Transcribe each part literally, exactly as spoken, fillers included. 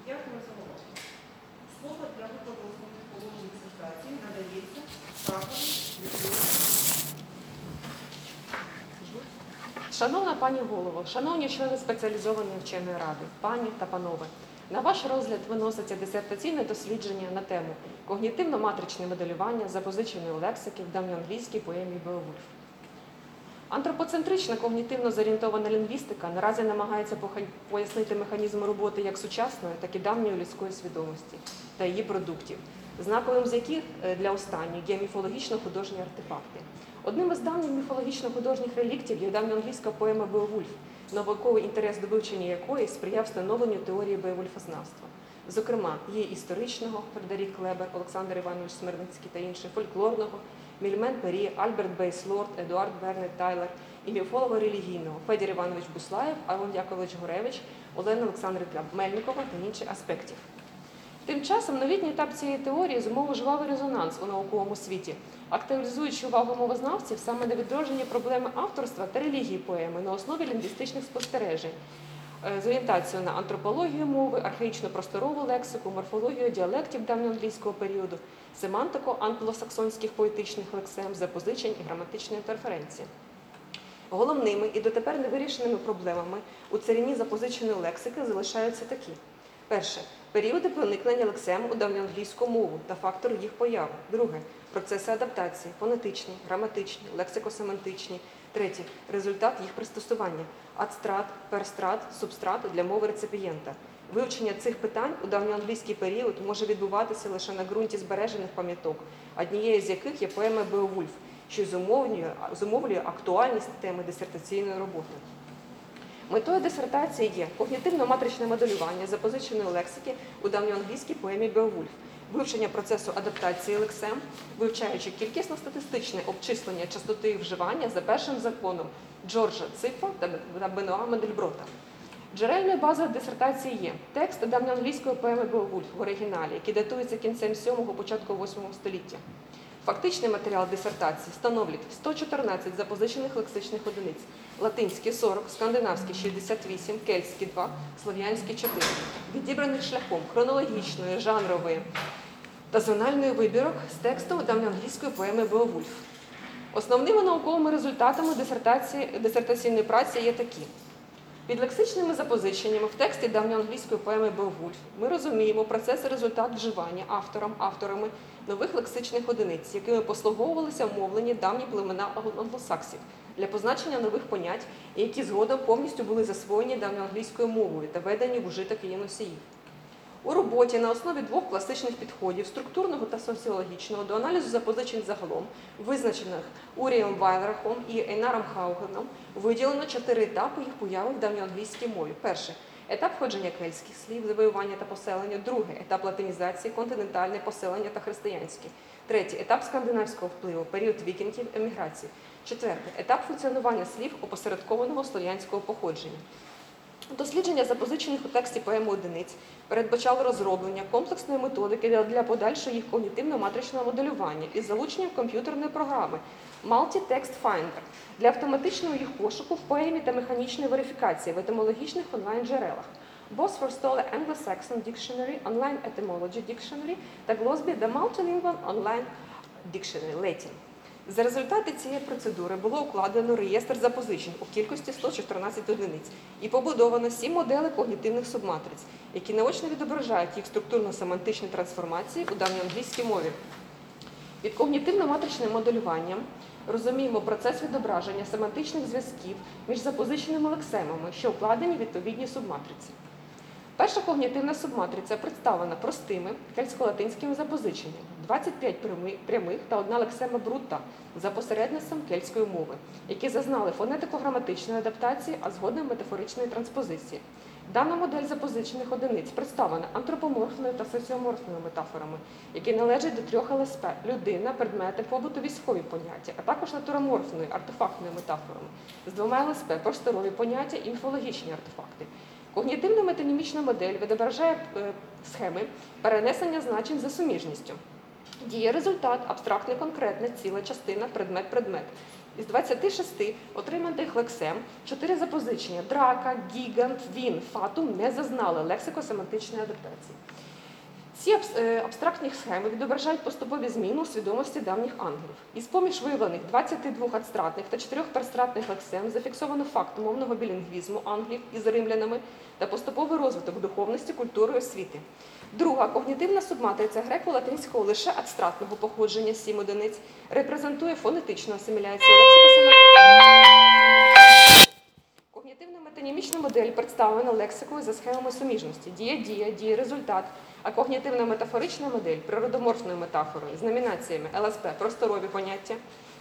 Дякую за увагу. Слово для викладу основних положень дисертації надається Краковій Людмилі. Шановна пані голово, шановні члени спеціалізованої вченої ради, пані та панове, на ваш розгляд виноситься дисертаційне дослідження на тему «Когнітивно-матричне моделювання запозиченої лексики в давньоанглійській поемі Беовульф». Антропоцентрична когнітивно-зорієнтована лінгвістика наразі намагається пояснити механізм роботи як сучасної, так і давньої людської свідомості та її продуктів, знаковим з яких для останніх є міфологічно-художні артефакти. Одним із давніх міфологічно-художніх реліктів є давньоанглійська поема «Беовульф», науковий інтерес до вивчення якої сприяв встановленню теорії беовульфознавства. Зокрема, її історичного – Фредерік Клебер, Олександр Іванович Смирницький та інші, фольклорного – Мільмент Мері, Альберт Бейс-Лорд, Едуард Бернет Тайлер, і міфолого-релігійного – Федір Іванович Буслаєв, Аарон Яковлевич Гуревич, Олена Олександрівна Мельникова та інших аспектів. Тим часом новітній етап цієї теорії зумовив жвавий резонанс у науковому світі, актуалізуючи увагу мовознавців саме на відродженні проблеми авторства та релігії поеми на основі лінгвістичних спостережень, з орієнтацією на антропологію мови, архаїчно-просторову лексику, морфологію діалектів давньоанглійського періоду, семантику англосаксонських поетичних лексем, запозичень і граматичної інтерференції. Головними і дотепер невирішеними проблемами у царині запозиченої лексики залишаються такі. Перше. Періоди проникнення лексем у давньоанглійську мову та фактори їх появи. Друге. Процеси адаптації, фонетичні, граматичні, лексико-семантичні. Третє. Результат їх пристосування. Адстрат, перстрат, субстрат для мови реципієнта. Вивчення цих питань у давньоанглійський період може відбуватися лише на ґрунті збережених пам'яток, однією з яких є поема «Беовульф», що зумовлює, зумовлює актуальність теми дисертаційної роботи. Метою дисертації є когнітивно-матричне моделювання запозиченої лексики у давньоанглійській поемі «Беовульф», вивчення процесу адаптації лексем, вивчаючи кількісно-статистичне обчислення частоти їх вживання за першим законом Джорджа Ципфа та Бенуа Мандельброта. Джерельною базою дисертації є текст давньоанглійської поеми «Беовульф» в оригіналі, який датується кінцем сьомого, початку восьмого століття. Фактичний матеріал дисертації становить сто чотирнадцять запозичених лексичних одиниць, латинські сорок, скандинавські шістдесят вісім, кельтські два, слов'янські чотири, відібраних шляхом хронологічної, жанрової та зональної вибірок з тексту давньоанглійської поеми «Беовульф». Основними науковими результатами дисертації, дисертаційної праці є такі. Під лексичними запозиченнями в тексті давньоанглійської поеми «Беовульф» ми розуміємо процес і результат вживання автором, авторами нових лексичних одиниць, якими послуговувалися вмовлені давні племена англосаксів для позначення нових понять, які згодом повністю були засвоєні давньоанглійською мовою та введені в ужиток її носіїв. У роботі на основі двох класичних підходів – структурного та соціологічного до аналізу запозичень загалом, визначених Урієм Вайлерахом і Ейнаром Хаугеном, виділено чотири етапи їх появи в давньоанглійській мові. Перше – етап входження кельтських слів, завоювання та поселення. Друге – етап латинізації, континентальне поселення та християнське. Третє – етап скандинавського впливу, період вікінгів, еміграції. Четверте – етап функціонування слів опосередкованого слов'янського походження. Дослідження запозичених у тексті поеми одиниць передбачало розроблення комплексної методики для подальшого їх когнітивно-матричного моделювання із залученням комп'ютерної програми Multi-Text Finder для автоматичного їх пошуку в поемі та механічної верифікації в етимологічних онлайн-джерелах Bosfor Stolle Anglo-Saxon Dictionary, Online Etymology Dictionary та Glossby The Multilingual Online Dictionary Latin. За результати цієї процедури було укладено реєстр запозичень у кількості сто чотирнадцять одиниць і побудовано сім моделей когнітивних субматриць, які наочно відображають їх структурно-семантичні трансформації у давньоанглійській мові. Під когнітивно-матричним моделюванням розуміємо процес відображення семантичних зв'язків між запозиченими лексемами, що вкладені в відповідні субматриці. Перша когнітивна субматриця представлена простими кельтсько-латинськими запозиченнями, двадцять п'ять прямих та одна лексема брута за посередництвом кельтської мови, які зазнали фонетико-граматичної адаптації, а згодом метафоричної транспозиції. Дана модель запозичених одиниць представлена антропоморфною та соціоморфною метафорами, які належать до трьох ел ес пе – людина, предмети, побуту, військові поняття, а також натуроморфною, артефактною метафорами, з двома ел ес пе – просторові поняття і міфологічні артефакти. Когнітивна метанімічна модель відображає схеми перенесення значень за суміжністю. Діє результат, абстрактне конкретне, ціла частина, предмет-предмет. Із двадцяти шести отриманих лексем чотири запозичення – драка, гігант, він, фатум – не зазнали лексико-семантичної адаптації. Ці абстрактні схеми відображають поступові зміни у свідомості давніх ангелів. Із поміж виявлених двадцяти двох адстратних та чотирьох перстратних лексем зафіксовано факт мовного білінгвізму англів із римлянами та поступовий розвиток духовності, культури і освіти. Друга когнітивна субматриця греко-латинського лише адстратного походження сім одиниць репрезентує фонетичну асиміляцію лексико-семантичної. Когнітивна метонімічна модель представлена лексикою за схемами суміжності – дія-дія, дія-результат, а когнітивно-метафорична модель природоморфною метафорою з номінаціями ел ес пе – просторові поняття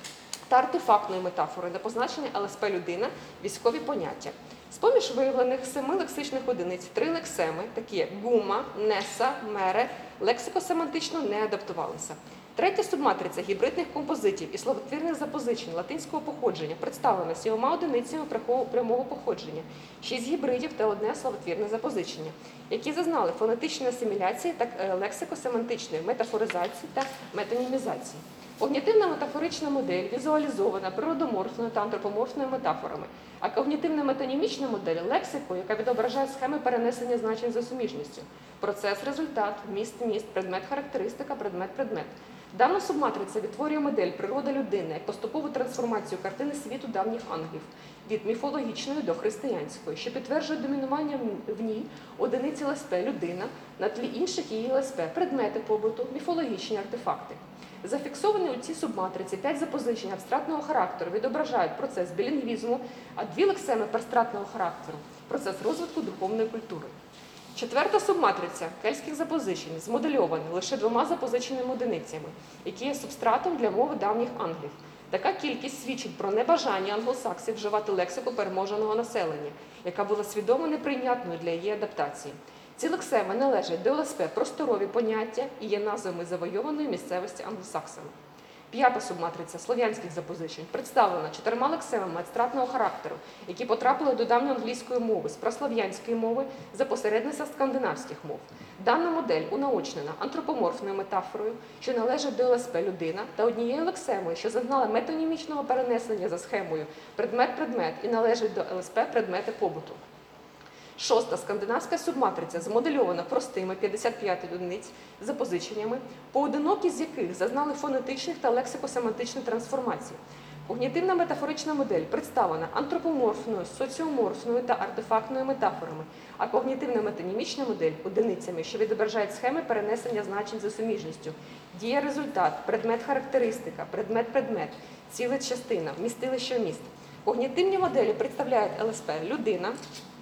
та артефактною метафорою на позначення ел ес пе-людина – військові поняття. З-поміж виявлених семи лексичних одиниць три лексеми, такі як гума, неса, мере, лексико-семантично не адаптувалися. Третя субматриця гібридних композитів і словотвірних запозичень латинського походження представлена сімома одиницями прямого походження, шість гібридів та одне словотвірне запозичення, які зазнали фонетичної асиміляції та лексико-семантичної метафоризації та метонімізації. Когнітивна метафорична модель візуалізована природоморфною та антропоморфною метафорами, а когнітивно-метонімічна модель – лексикою, яка відображає схеми перенесення значень за суміжністю. Процес, результат, міст, міст, предмет, характеристика, предмет, предмет. Дана субматриця відтворює модель природа людини як поступову трансформацію картини світу давніх ангелів від міфологічної до християнської, що підтверджує домінування в ній одиниці ел ес пе людина на тлі інших її ел ес пе предмети побуту, міфологічні артефакти. Зафіксовані у цій субматриці п'ять запозичень абстрактного характеру відображають процес білінгвізму, а дві лексеми перстратного характеру – процес розвитку духовної культури. Четверта субматриця кельтських запозичень змодельована лише двома запозиченими одиницями, які є субстратом для мови давніх англів. Така кількість свідчить про небажання англосаксів вживати лексику переможеного населення, яка була свідомо неприйнятною для її адаптації. Ці лексеми належать до ел ес пе просторові поняття і є назвами завойованої місцевості англосаксами. П'ята субматриця слов'янських запозичень представлена чотирма лексемами адстратного характеру, які потрапили до давньоанглійської мови з прослов'янської мови за посередництва скандинавських мов. Дана модель унаочнена антропоморфною метафорою, що належить до ел ес пе людина, та однією лексемою, що зазнала метонімічного перенесення за схемою предмет-предмет і належить до ел ес пе предмети побуту. Шоста скандинавська субматриця змодельована простими п'ятдесят п'ять одиниць запозиченнями, поодинокі з яких зазнали фонетичних та лексико-семантичних трансформацій. Когнітивна метафорична модель представлена антропоморфною, соціоморфною та артефактною метафорами, а когнітивна метонімічна модель – одиницями, що відображають схеми перенесення значень за суміжністю. Дія-результат, предмет-характеристика, предмет-предмет, ціле-частина, вмістилище-вміст. Когнітивні моделі представляють ел ес пе людина,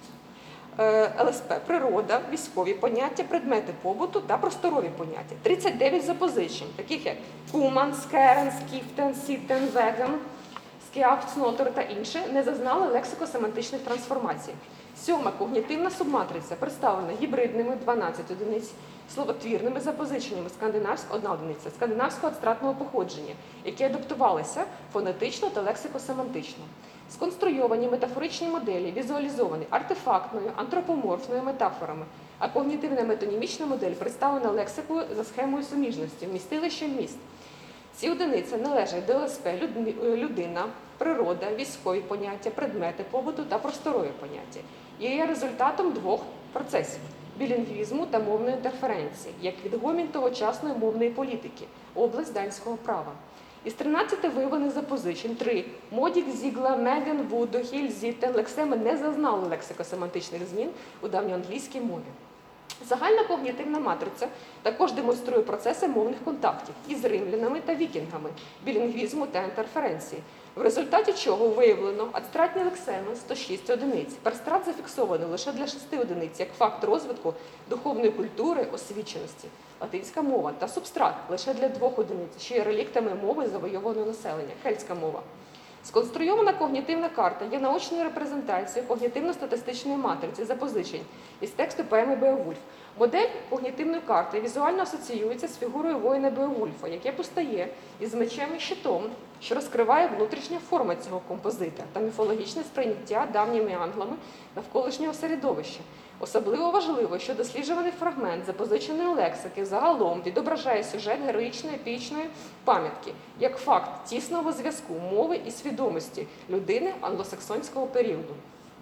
ел ес пе природа, військові поняття, предмети побуту та просторові поняття. тридцять дев'ять запозичень, таких як куман, скерен, скіфтен, сітен, веган, скіафт, снотер та інше, не зазнали лексико-семантичних трансформацій. Сьома когнітивна субматриця представлена гібридними дванадцять одиниць, словотвірними запозиченнями скандинавського одна одиниця, скандинавського адстратного походження, які адаптувалися фонетично та лексико-семантично. Сконструйовані метафоричні моделі візуалізовані артефактною, антропоморфною метафорами, а когнітивна метонімічна модель представлена лексикою за схемою суміжності, вмістилище міст. Ці одиниці належать до ел ес пе людина, природа, військові поняття, предмети побуту та просторові поняття. І є результатом двох процесів – білінгвізму та мовної інтерференції, як відгомін тогочасної мовної політики, область данського права. Із тринадцяти виявлених запозичень три – Модік, Зігла, Меген, Вудо, Хіль, Зітен – лексеми не зазнали лексико-семантичних змін у давньоанглійській мові. Загальна когнітивна матриця також демонструє процеси мовних контактів із римлянами та вікінгами, білінгвізму та інтерференції, в результаті чого виявлено адстратні лексеми сто шість одиниць. Перстрат зафіксований лише для шести одиниць, як факт розвитку духовної культури, освіченості. Латинська мова та субстрат лише для двох одиниць, що є реліктами мови завойованого населення, кельтська мова. Сконструйована когнітивна карта є наочною репрезентацією когнітивно-статистичної матриці запозичень із тексту поеми Беовульф. Модель когнітивної карти візуально асоціюється з фігурою воїна Беовульфа, яке постає із мечем і щитом, що розкриває внутрішня форма цього композита та міфологічне сприйняття давніми англами навколишнього середовища. Особливо важливо, що досліджуваний фрагмент запозиченої лексики загалом відображає сюжет героїчної епічної пам'ятки як факт тісного зв'язку мови і свідомості людини англосаксонського періоду.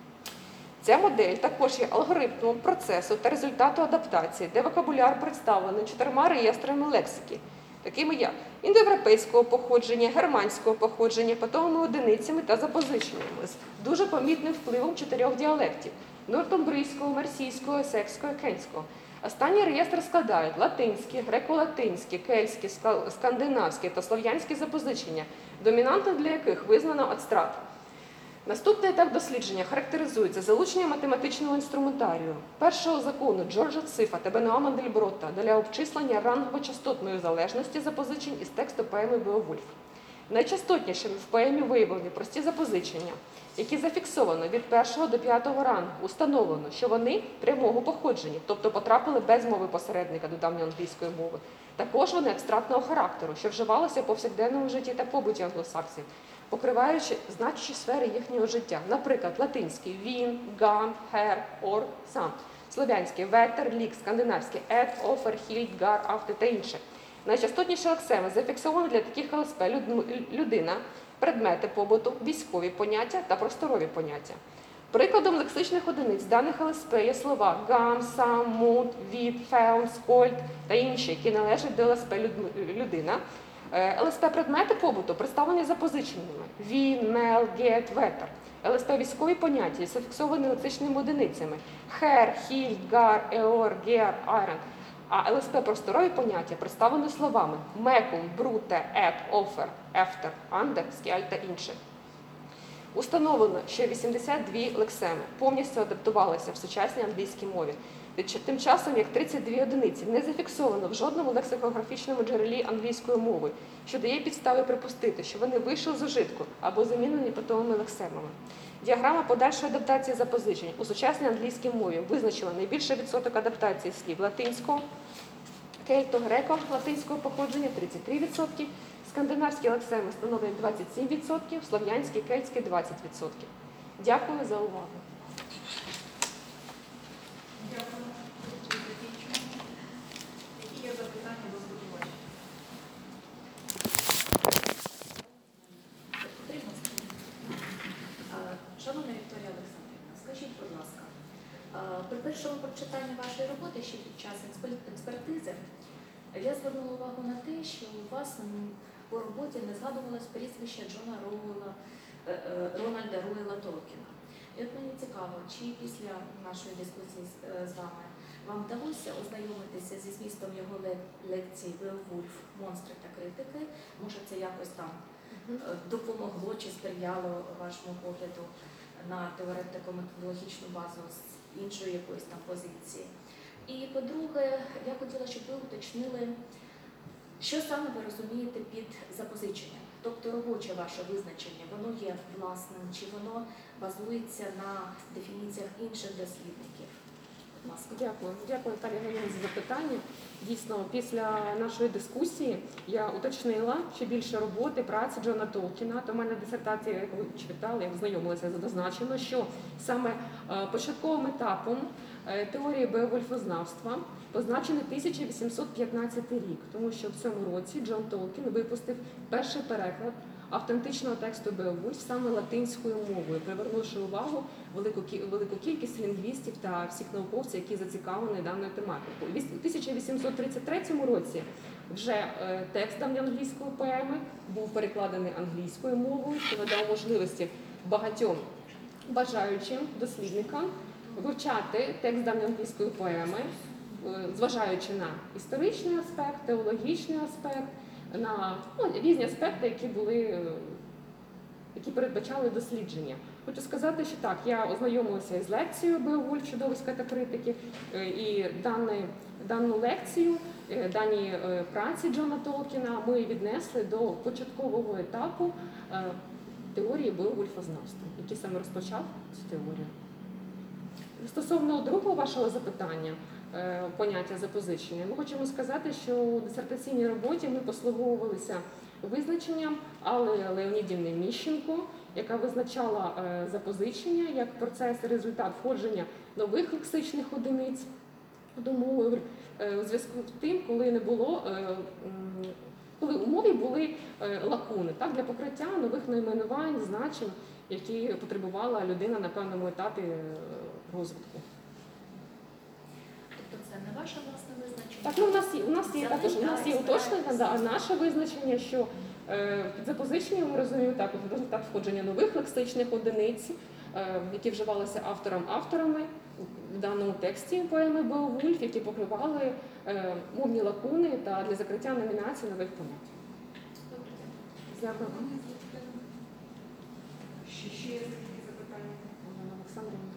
Ця модель також є алгоритмом процесу та результату адаптації, де вокабуляр представлений чотирма реєстрами лексики, такими як індоєвропейського походження, германського походження, питомими одиницями та запозиченнями з дуже помітним впливом чотирьох діалектів – нортумбрійського, мерсійського, есекського і кентського. Останні реєстри складають латинські, греко-латинські, кельтські, скандинавські та слов'янські запозичення, домінантом для яких визнано адстрат. Наступний етап дослідження характеризується залученням математичного інструментарію першого закону Джорджа Цифа та Бенуа Мандельброта для обчислення рангово-частотної залежності запозичень із тексту поеми «Беовульф». Найчастотнішими в поемі виявлені прості запозичення, які зафіксовано від першого до п'ятого рангу. Установлено, що вони прямого походження, тобто потрапили без мови посередника до давньоанглійської мови. Також вони абстрактного характеру, що вживалося в повсякденному житті та побуті англосаксів, покриваючи значущі сфери їхнього життя. Наприклад, латинський «він», «гам», «хер», «ор», «сам», слов'янський «ветер», «лік», скандинавський «ет», «офер», «хільд», «гар», «авте» та інше. Найчастотніші лексеми зафіксовані для таких ЛСП людина, предмети побуту, військові поняття та просторові поняття. Прикладом лексичних одиниць даних ЛСП є слова «гам», «сам», «мут», «від», «феун», «скольд» та інші, які належать до ЛСП людина. ЛСП-предмети побуту представлені запозиченнями «він», «мел», «гет», «ветер». ЛСП-військові поняття зафіксовані лексичними одиницями «хер», «хільд», «гар», «еор», «гер», «айрон». А ЛСП-просторові поняття представлені словами «мекум», «бруте», «ет», «офер», «ефтер», «андер», «скяль» та інше. Установлено, що вісімдесят дві лексеми повністю адаптувалися в сучасній англійській мові. Тим часом, як тридцять дві одиниці не зафіксовано в жодному лексикографічному джерелі англійської мови, що дає підстави припустити, що вони вийшли з ужитку або замінені питомими лексемами. Діаграма подальшої адаптації запозичень у сучасній англійській мові визначила найбільший відсоток адаптації слів латинського, кельто-греко латинського походження тридцять три відсотки, скандинавські лексеми становлять двадцять сім відсотків, слов'янські, кельтські двадцять відсотків. Дякую за увагу. Дякую. Які є запитання до здобувача? Шановна Вікторія Олександрівна, скажіть, будь ласка, при першому прочитанні вашої роботи ще під час експертизи я звернула увагу на те, що у вас по роботі не згадувалось прізвище Джона Роуела, Рональда Роуела Толкіна. І от мені цікаво, чи після нашої дискусії з вами вам вдалося ознайомитися зі змістом його лекцій «Беовульф. Монстри та критики»? Може, це якось там допомогло чи сприяло вашому погляду на теоретико-методологічну базу з іншої якоїсь там позиції. І по-друге, я хотіла, щоб ви уточнили, що саме ви розумієте під запозиченням. Тобто робоче ваше визначення, воно є власним, чи воно базується на дефініціях інших дослідників? Будь ласка. Дякую. Дякую, Наталія Галина, за запитання. Дійсно, після нашої дискусії я уточнила, що більше роботи, праці Джона Толкіна, то в мене дисертація, як ви читали, як знайомилися, зазначено, що саме початковим етапом теорії беовульфознавства позначений тисяча вісімсот п'ятнадцятий рік, тому що в цьому році Джон Толкін випустив перший переклад автентичного тексту Беовульф саме латинською мовою, привернувши увагу велику, велику кількість лінгвістів та всіх науковців, які зацікавлені даною тематикою. У тисяча вісімсот тридцять третьому році вже текст давньоанглійської поеми був перекладений англійською мовою, що надав можливості багатьом бажаючим дослідникам вивчати текст давньоанглійської поеми, зважаючи на історичний аспект, теологічний аспект, на ну, різні аспекти, які були, які передбачали дослідження. Хочу сказати, що так, я ознайомилася із лекцією «Беовульф. Чудовиська та критики», і дані, дану лекцію, дані праці Джона Толкіна ми віднесли до початкового етапу теорії беовульфознавства, який саме розпочав цю теорію. Стосовно другого вашого запитання, поняття запозичення, ми хочемо сказати, що у дисертаційній роботі ми послуговувалися визначенням Алли Леонідівни Міщенко, яка визначала е, запозичення як процес і результат входження нових лексичних одиниць до мови е, у зв'язку з тим, коли не було, е, м, коли у мові були е, лакуни, так, для покриття нових найменувань, значень, які потребувала людина на певному етапі е, розвитку. Тобто це не ваше власне визначення? Так, ну у нас є, у нас є також у нас є Запитання, уточнення, да, а наше визначення, що е, під запозиченням ми розуміємо так, от результат входження нових лексичних одиниць, е, які вживалися автором-авторами в даному тексті поеми Беовульф, які покривали е, мовні лакуни та для закриття номінацій нових понять. Добре, Дякую. Ще, ще є такі запитання? Олена Олександрівна.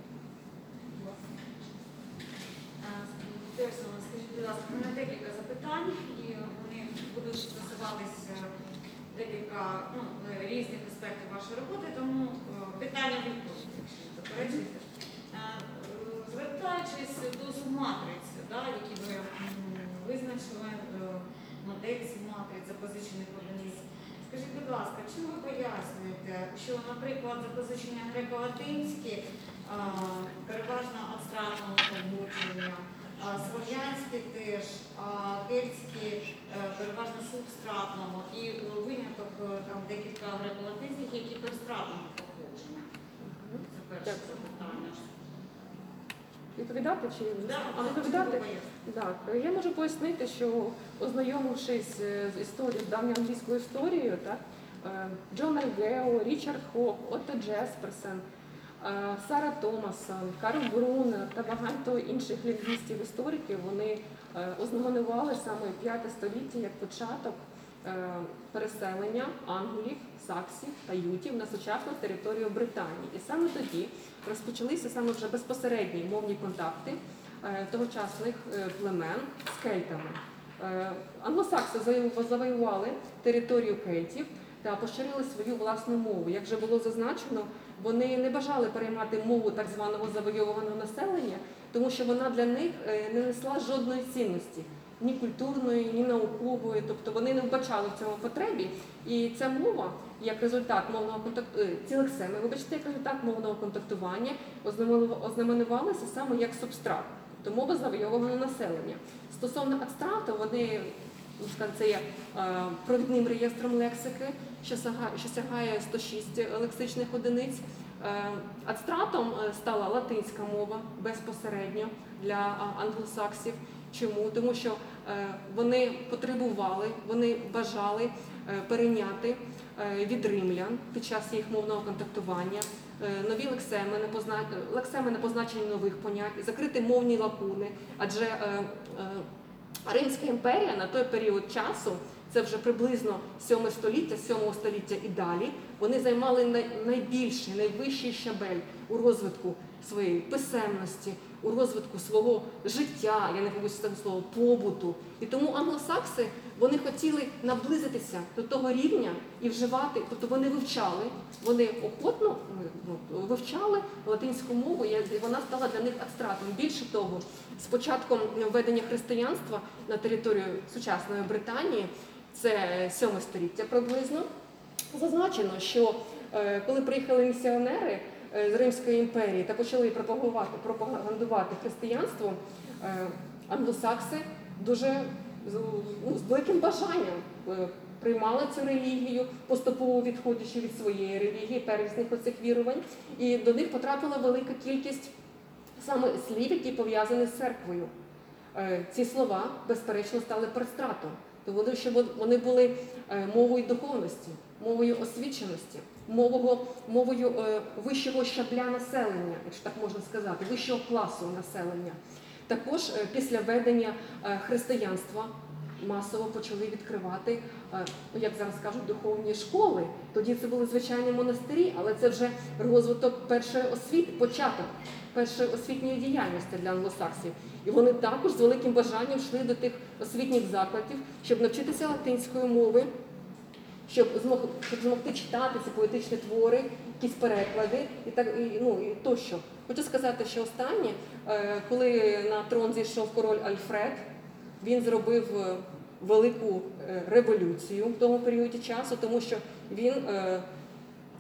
Персона, скажіть, будь ласка, у мене декілька запитань, і вони будуть стосуватися декілька ну, різних аспектів вашої роботи, тому е, питання відповіді, якщо не заперечуєте. Е, Звертаючись до субматриць, да, які ви м, визначили, е, модель субматриць запозичених одиниць, скажіть, будь ласка, чим ви пояснюєте, що, наприклад, запозичення греко-латинські е, переважно абстрактного поводження, а слов'янські теж, а кельтські е, переважно субстратного і е, виняток е, там декілька греко-латинських, які перстратного походження. Це перше Дякую. запитання. Відповідати чи Да, а відповідати? чому пояснити? Так, я можу пояснити, що ознайомившись е, з історією, з давньоанглійською історією, так, е, Джон Ергео, Річард Хок, Отто Джесперсен, е, Сара Томасон, Карл Брунер та багато інших лінгвістів, істориків, вони е, ознаменували саме п'яте століття як початок е, переселення англів, саксів та ютів на сучасну територію Британії. І саме тоді розпочалися саме вже безпосередні мовні контакти е, тогочасних е, племен з кельтами. Е, Англосакси завоювали- завоювали територію кельтів та поширили свою власну мову. Як вже було зазначено, вони не бажали переймати мову так званого завойовуваного населення, тому що вона для них е, не несла жодної цінності. Ні культурної, ні наукової, тобто вони не вбачали в цьому потребі. І ця мова, як результат мовного контакту, ці лексеми, вибачте, як результат мовного контактування, ознаменували- ознаменувалися саме як субстрат, тобто мова завойовуваного населення. Стосовно абстрату, вони, ну, скажімо, це є е, провідним реєстром лексики, що сяга- що сягає сто шість лексичних одиниць. Е, Адстратом е, стала латинська мова безпосередньо для а, англосаксів. Чому? Тому що е, вони потребували, вони бажали е, перейняти е, від римлян під час їх мовного контактування е, нові лексеми, на позна... лексеми на позначення нових понять, і закрити мовні лакуни. Адже е, е, Римська імперія на той період часу, це вже приблизно сьоме століття, сьомого століття і далі, вони займали най- найбільший, найвищий щабель у розвитку своєї писемності, у розвитку свого життя, я не побоюся цього слова, побуту. І тому англосакси, вони хотіли наблизитися до того рівня і вживати, тобто вони вивчали, вони охотно ну, вивчали латинську мову, і вона стала для них абстратом. Більше того, з початком введення християнства на територію сучасної Британії, це сьоме століття приблизно, зазначено, що е, коли приїхали місіонери з Римської імперії та почали пропагувати, пропагандувати християнство, е, англосакси дуже з, ну, з великим бажанням е, приймали цю релігію, поступово відходячи від своєї релігії, первісних оцих вірувань, і до них потрапила велика кількість саме слів, які пов'язані з церквою. Е, ці слова, безперечно, стали перстратом, тому що вони були е, мовою духовності, мовою освіченості, мовою, мовою е, вищого щабля населення, якщо так можна сказати, вищого класу населення. Також е, після введення е, християнства масово почали відкривати, е, як зараз кажуть, духовні школи. Тоді це були звичайні монастирі, але це вже розвиток першої освіти, початок першої освітньої діяльності для англосаксів. І вони також з великим бажанням йшли до тих освітніх закладів, щоб навчитися латинської мови, щоб, змог, щоб змогти читати ці поетичні твори, якісь переклади і так і, ну, і тощо. Хочу сказати, що останнє, е, коли на трон зійшов король Альфред, він зробив е, велику е, революцію в тому періоді часу, тому що він е,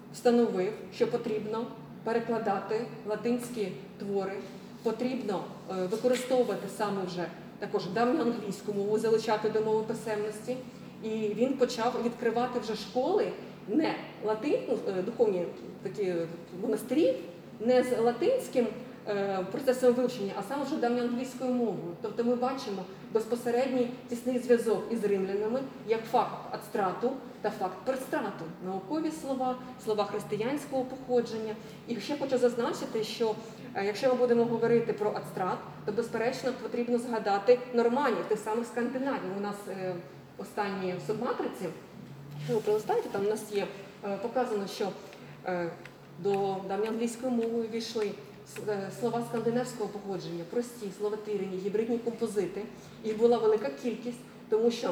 встановив, що потрібно перекладати латинські твори, потрібно е, використовувати саме вже також давню англійську мову, залучати до мови писемності. І він почав відкривати вже школи, не латин, ну, е, духовні такі монастирі, не з латинським е, процесом вивчення, а саме вже давньоанглійською мовою. Тобто ми бачимо безпосередній тісний зв'язок із римлянами як факт адстрату та факт предстрату. Наукові слова, слова християнського походження. І ще хочу зазначити, що е, якщо ми будемо говорити про адстрат, то безперечно потрібно згадати норманів, тих самих скандинавів. У нас е, останні субматриці, якщо ви пролистаєте, там у нас є е, показано, що е, до давньоанглійської мови увійшли слова скандинавського походження, прості, словотирені, гібридні композити. Їх була велика кількість, тому що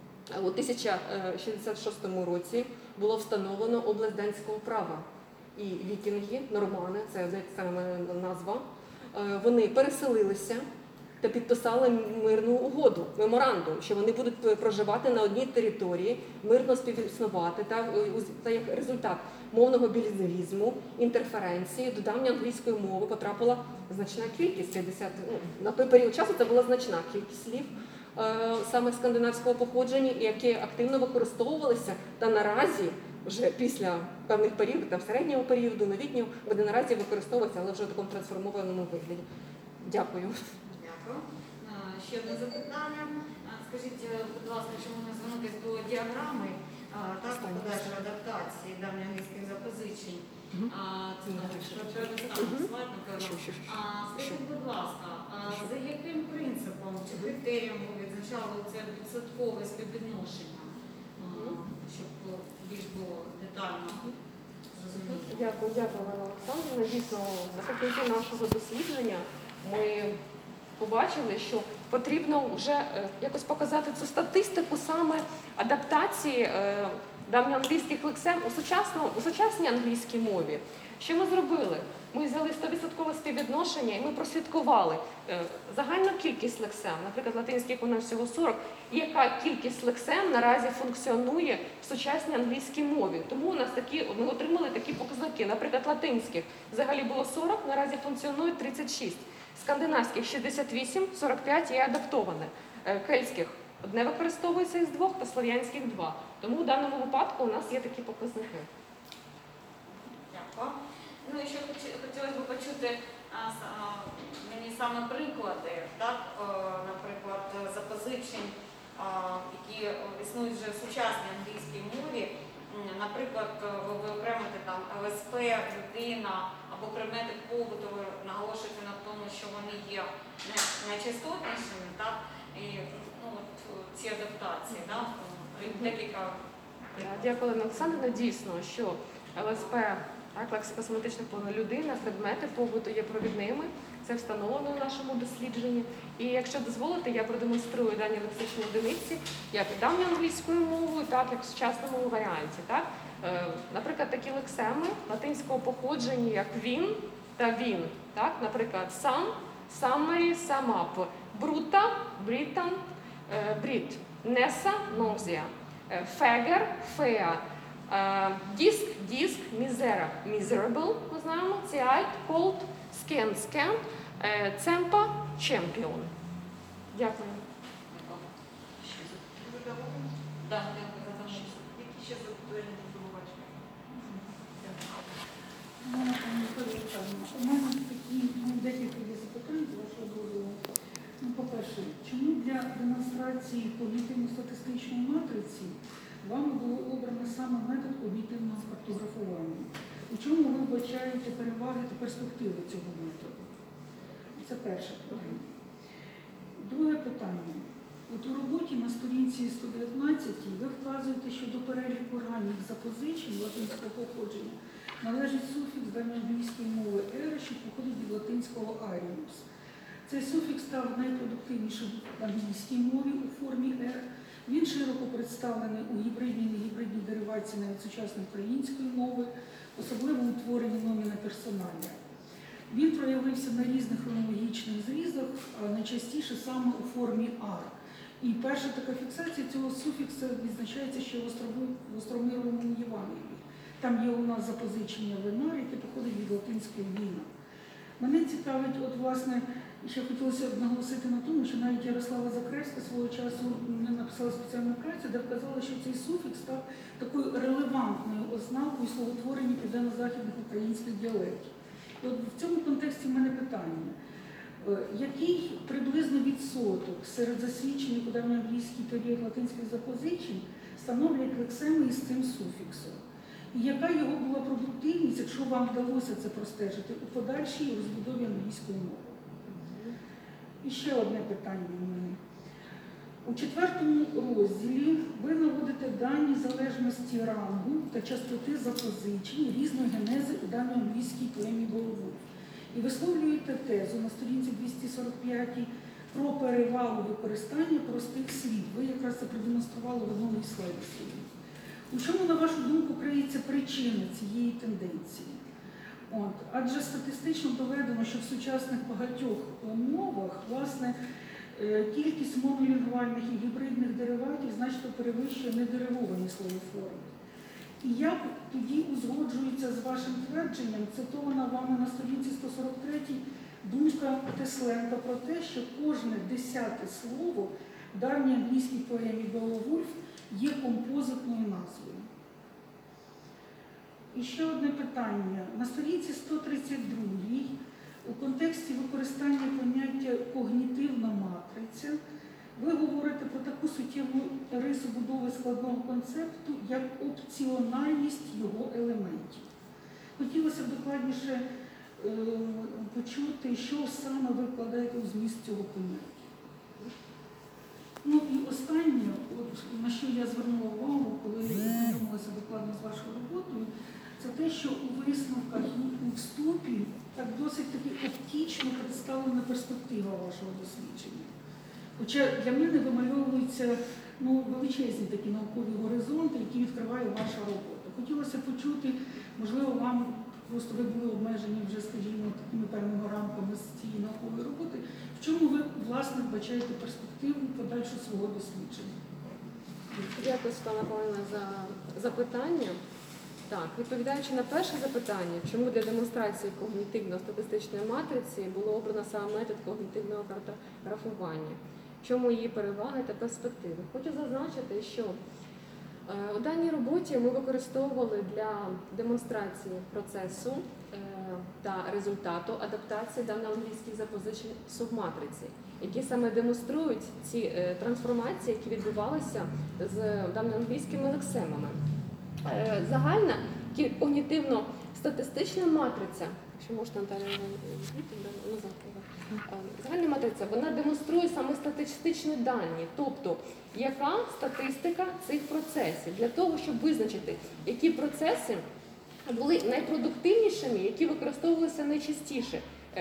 у тисяча шістдесят шостому році було встановлено область данського права. І вікінги, нормани, це саме назва, вони переселилися та підписали мирну угоду, меморандум, що вони будуть проживати на одній території, мирно співіснувати, та, та як результат мовного білінгвізму, інтерференції, до давньоанглійської мови потрапила значна кількість, п'ятдесят, ну, на той період часу це була значна кількість слів е, саме скандинавського походження, які активно використовувалися, та наразі вже після певних періодів, там середнього періоду, новітнього, вони наразі використовуються, але вже в такому трансформованому вигляді. Дякую. Дякую. А, Ще одне запитання. А, Скажіть, будь ласка, чи можна звернутися до діаграми а, так, подальшої адаптації давньоанглійських запозичень? А, Це передостанній слайд, напевно. А, Скажіть, будь ласка, а за яким принципом чи критерієм ви відзначали це відсоткове співвідношення, а, щоб більш було детально зрозуміло? Дякую, дякую, Олена Олександрівна. Дійсно, наприкінці нашого дослідження ми побачили, що потрібно вже е, якось показати цю статистику саме адаптації е, давньоанглійських лексем у, сучасному, у сучасній англійській мові. Що ми зробили? Ми взяли сто відсоткове співвідношення і ми прослідкували е, загальну кількість лексем, наприклад, латинських у нас всього сорок, і яка кількість лексем наразі функціонує в сучасній англійській мові. Тому у нас такі, ми отримали такі показники. Наприклад, латинських взагалі було сорок, наразі функціонує тридцять шість. Скандинавських шістдесят вісім, сорок п'ять є адаптоване. Кельтських одне використовується із двох, та слов'янських два. Тому в даному випадку у нас є такі показники. Дякую. Ну і ще хоч- хотілося б почути а, с- а, мені саме приклади, так, е, наприклад, запозичень, а, які е, існують вже в сучасній англійській мові. М, Наприклад, е, ви виокремите там ЛСП, людина або предмети побуту, ви наголошуєте на тому, що вони є не- найчастотнішими, так, і ну, от, ці адаптації, так, декілька Так, Дякую, Олена Олександрівна. Дійсно, що ЛСП, так, лексикосемантична повна людина, предмети побуту є провідними. Це встановлено у нашому дослідженні. І якщо дозволите, я продемонструю дані лексичні одиниці як давньоанглійською мовою, так і в сучасному варіанті. Так? Е, Наприклад, такі лексеми латинського походження, як він та він. Так? Наприклад, сам, summary, sum up, bruta, Britain, е, Brit, Nessa, nausea, е, Fagger, fair, е, disc, disc, misera, miserable, ми знаємо, ciate, cold, scan, scan, е, Цемпа, champion. Дякую. Так, дякую за те, що Які ще запитання до обвинувачення? У мене пані Олександра, у мене такі ну, декілька є запитань з вашого дозволу. Ну, по-перше, чому для демонстрації когнітивно-статистичної матриці вами було обрано саме метод когнітивного картографування? У чому ви вбачаєте переваги та перспективи цього методу? Це перше питання. Друге питання. От у роботі на сторінці сто дев'ятнадцять ви вказуєте, що до переліку ранніх запозичень латинського походження належить суфікс давньоанглійської мови «ера», що походить від латинського «arius». Цей суфікс став найпродуктивнішим в англійській мові у формі «ер». Він широко представлений у гібридній і негібридній деривації навіть сучасної української мови, особливо у творенні номіна персоналія. Він проявився на різних хронологічних зрізах, а найчастіше саме у формі «ар». І перша така фіксація цього суфікса відзначається ще в Остромировому Євангелії. Там є у нас запозичення вина, яке походить від латинської віна. Мене цікавить, от власне, ще хотілося б наголосити на тому, що навіть Ярослава Закревська свого часу не написала спеціальну працю, де вказала, що цей суфікс став такою релевантною ознакою словотворення південно-західних українських діалектів. І от в цьому контексті в мене питання. Який приблизно відсоток серед засвідчених у давньоанглійській період латинських запозичень становлять лексеми із цим суфіксом? І яка його була продуктивність, якщо вам вдалося це простежити, у подальшій розбудові англійської мови? І ще одне питання у мене. У четвертому розділі ви наводите дані залежності рангу та частоти запозичень різної генези у давньоанглійській поемі Beowulf. І висловлюєте тезу на сторінці двісті сорок п'ять про перевагу використання простих слів. Ви якраз це продемонстрували в одному із слайдів. У чому, на вашу думку, криється причина цієї тенденції? От. Адже статистично доведено, що в сучасних багатьох мовах, власне, кількість монолінгвальних і гібридних дериватів значно перевищує недеривовані словоформи. І як тоді узгоджується з вашим твердженням, цитована вами на сторінці сто сорок три, думка Тесленка про те, що кожне десяте слово в давній англійській поемі Beowulf є композитною назвою. І ще одне питання. На сторінці сто тридцять два у контексті використання поняття когнітивна матриця ви говорите про таку суттєву рису будови складного концепту, як опціональність його елементів. Хотілося б докладніше е, почути, що саме ви вкладаєте у зміст цього поняття. Ну і останнє, от, на що я звернула увагу, коли знайомилася докладно з вашою роботою, це те, що у висновках і у вступі так досить таки оптічно представлена перспектива вашого дослідження. Хоча для мене вимальовуються ну, величезні такі наукові горизонти, які відкриває ваша робота. Хотілося почути, можливо, вам просто ви були обмежені вже, скажімо, такими певними рамками з цієї наукової роботи. В чому ви, власне, вбачаєте перспективу подальшу свого дослідження? Дякую, Світлана Павлівна, за запитання. Так, відповідаючи на перше запитання, чому для демонстрації когнітивно-статистичної матриці було обрано саме метод когнітивного картографування, в чому її переваги та перспективи. Хочу зазначити, що у даній роботі ми використовували для демонстрації процесу та результату адаптації давньоанглійських запозичень субматриці, які саме демонструють ці трансформації, які відбувалися з давньоанглійськими лексемами. Загальна когнітивно-статистична матриця, якщо можна, Наталя, назад, загальна матриця, вона демонструє саме статистичні дані, тобто яка статистика цих процесів, для того, щоб визначити, які процеси були найпродуктивнішими, які використовувалися найчастіше.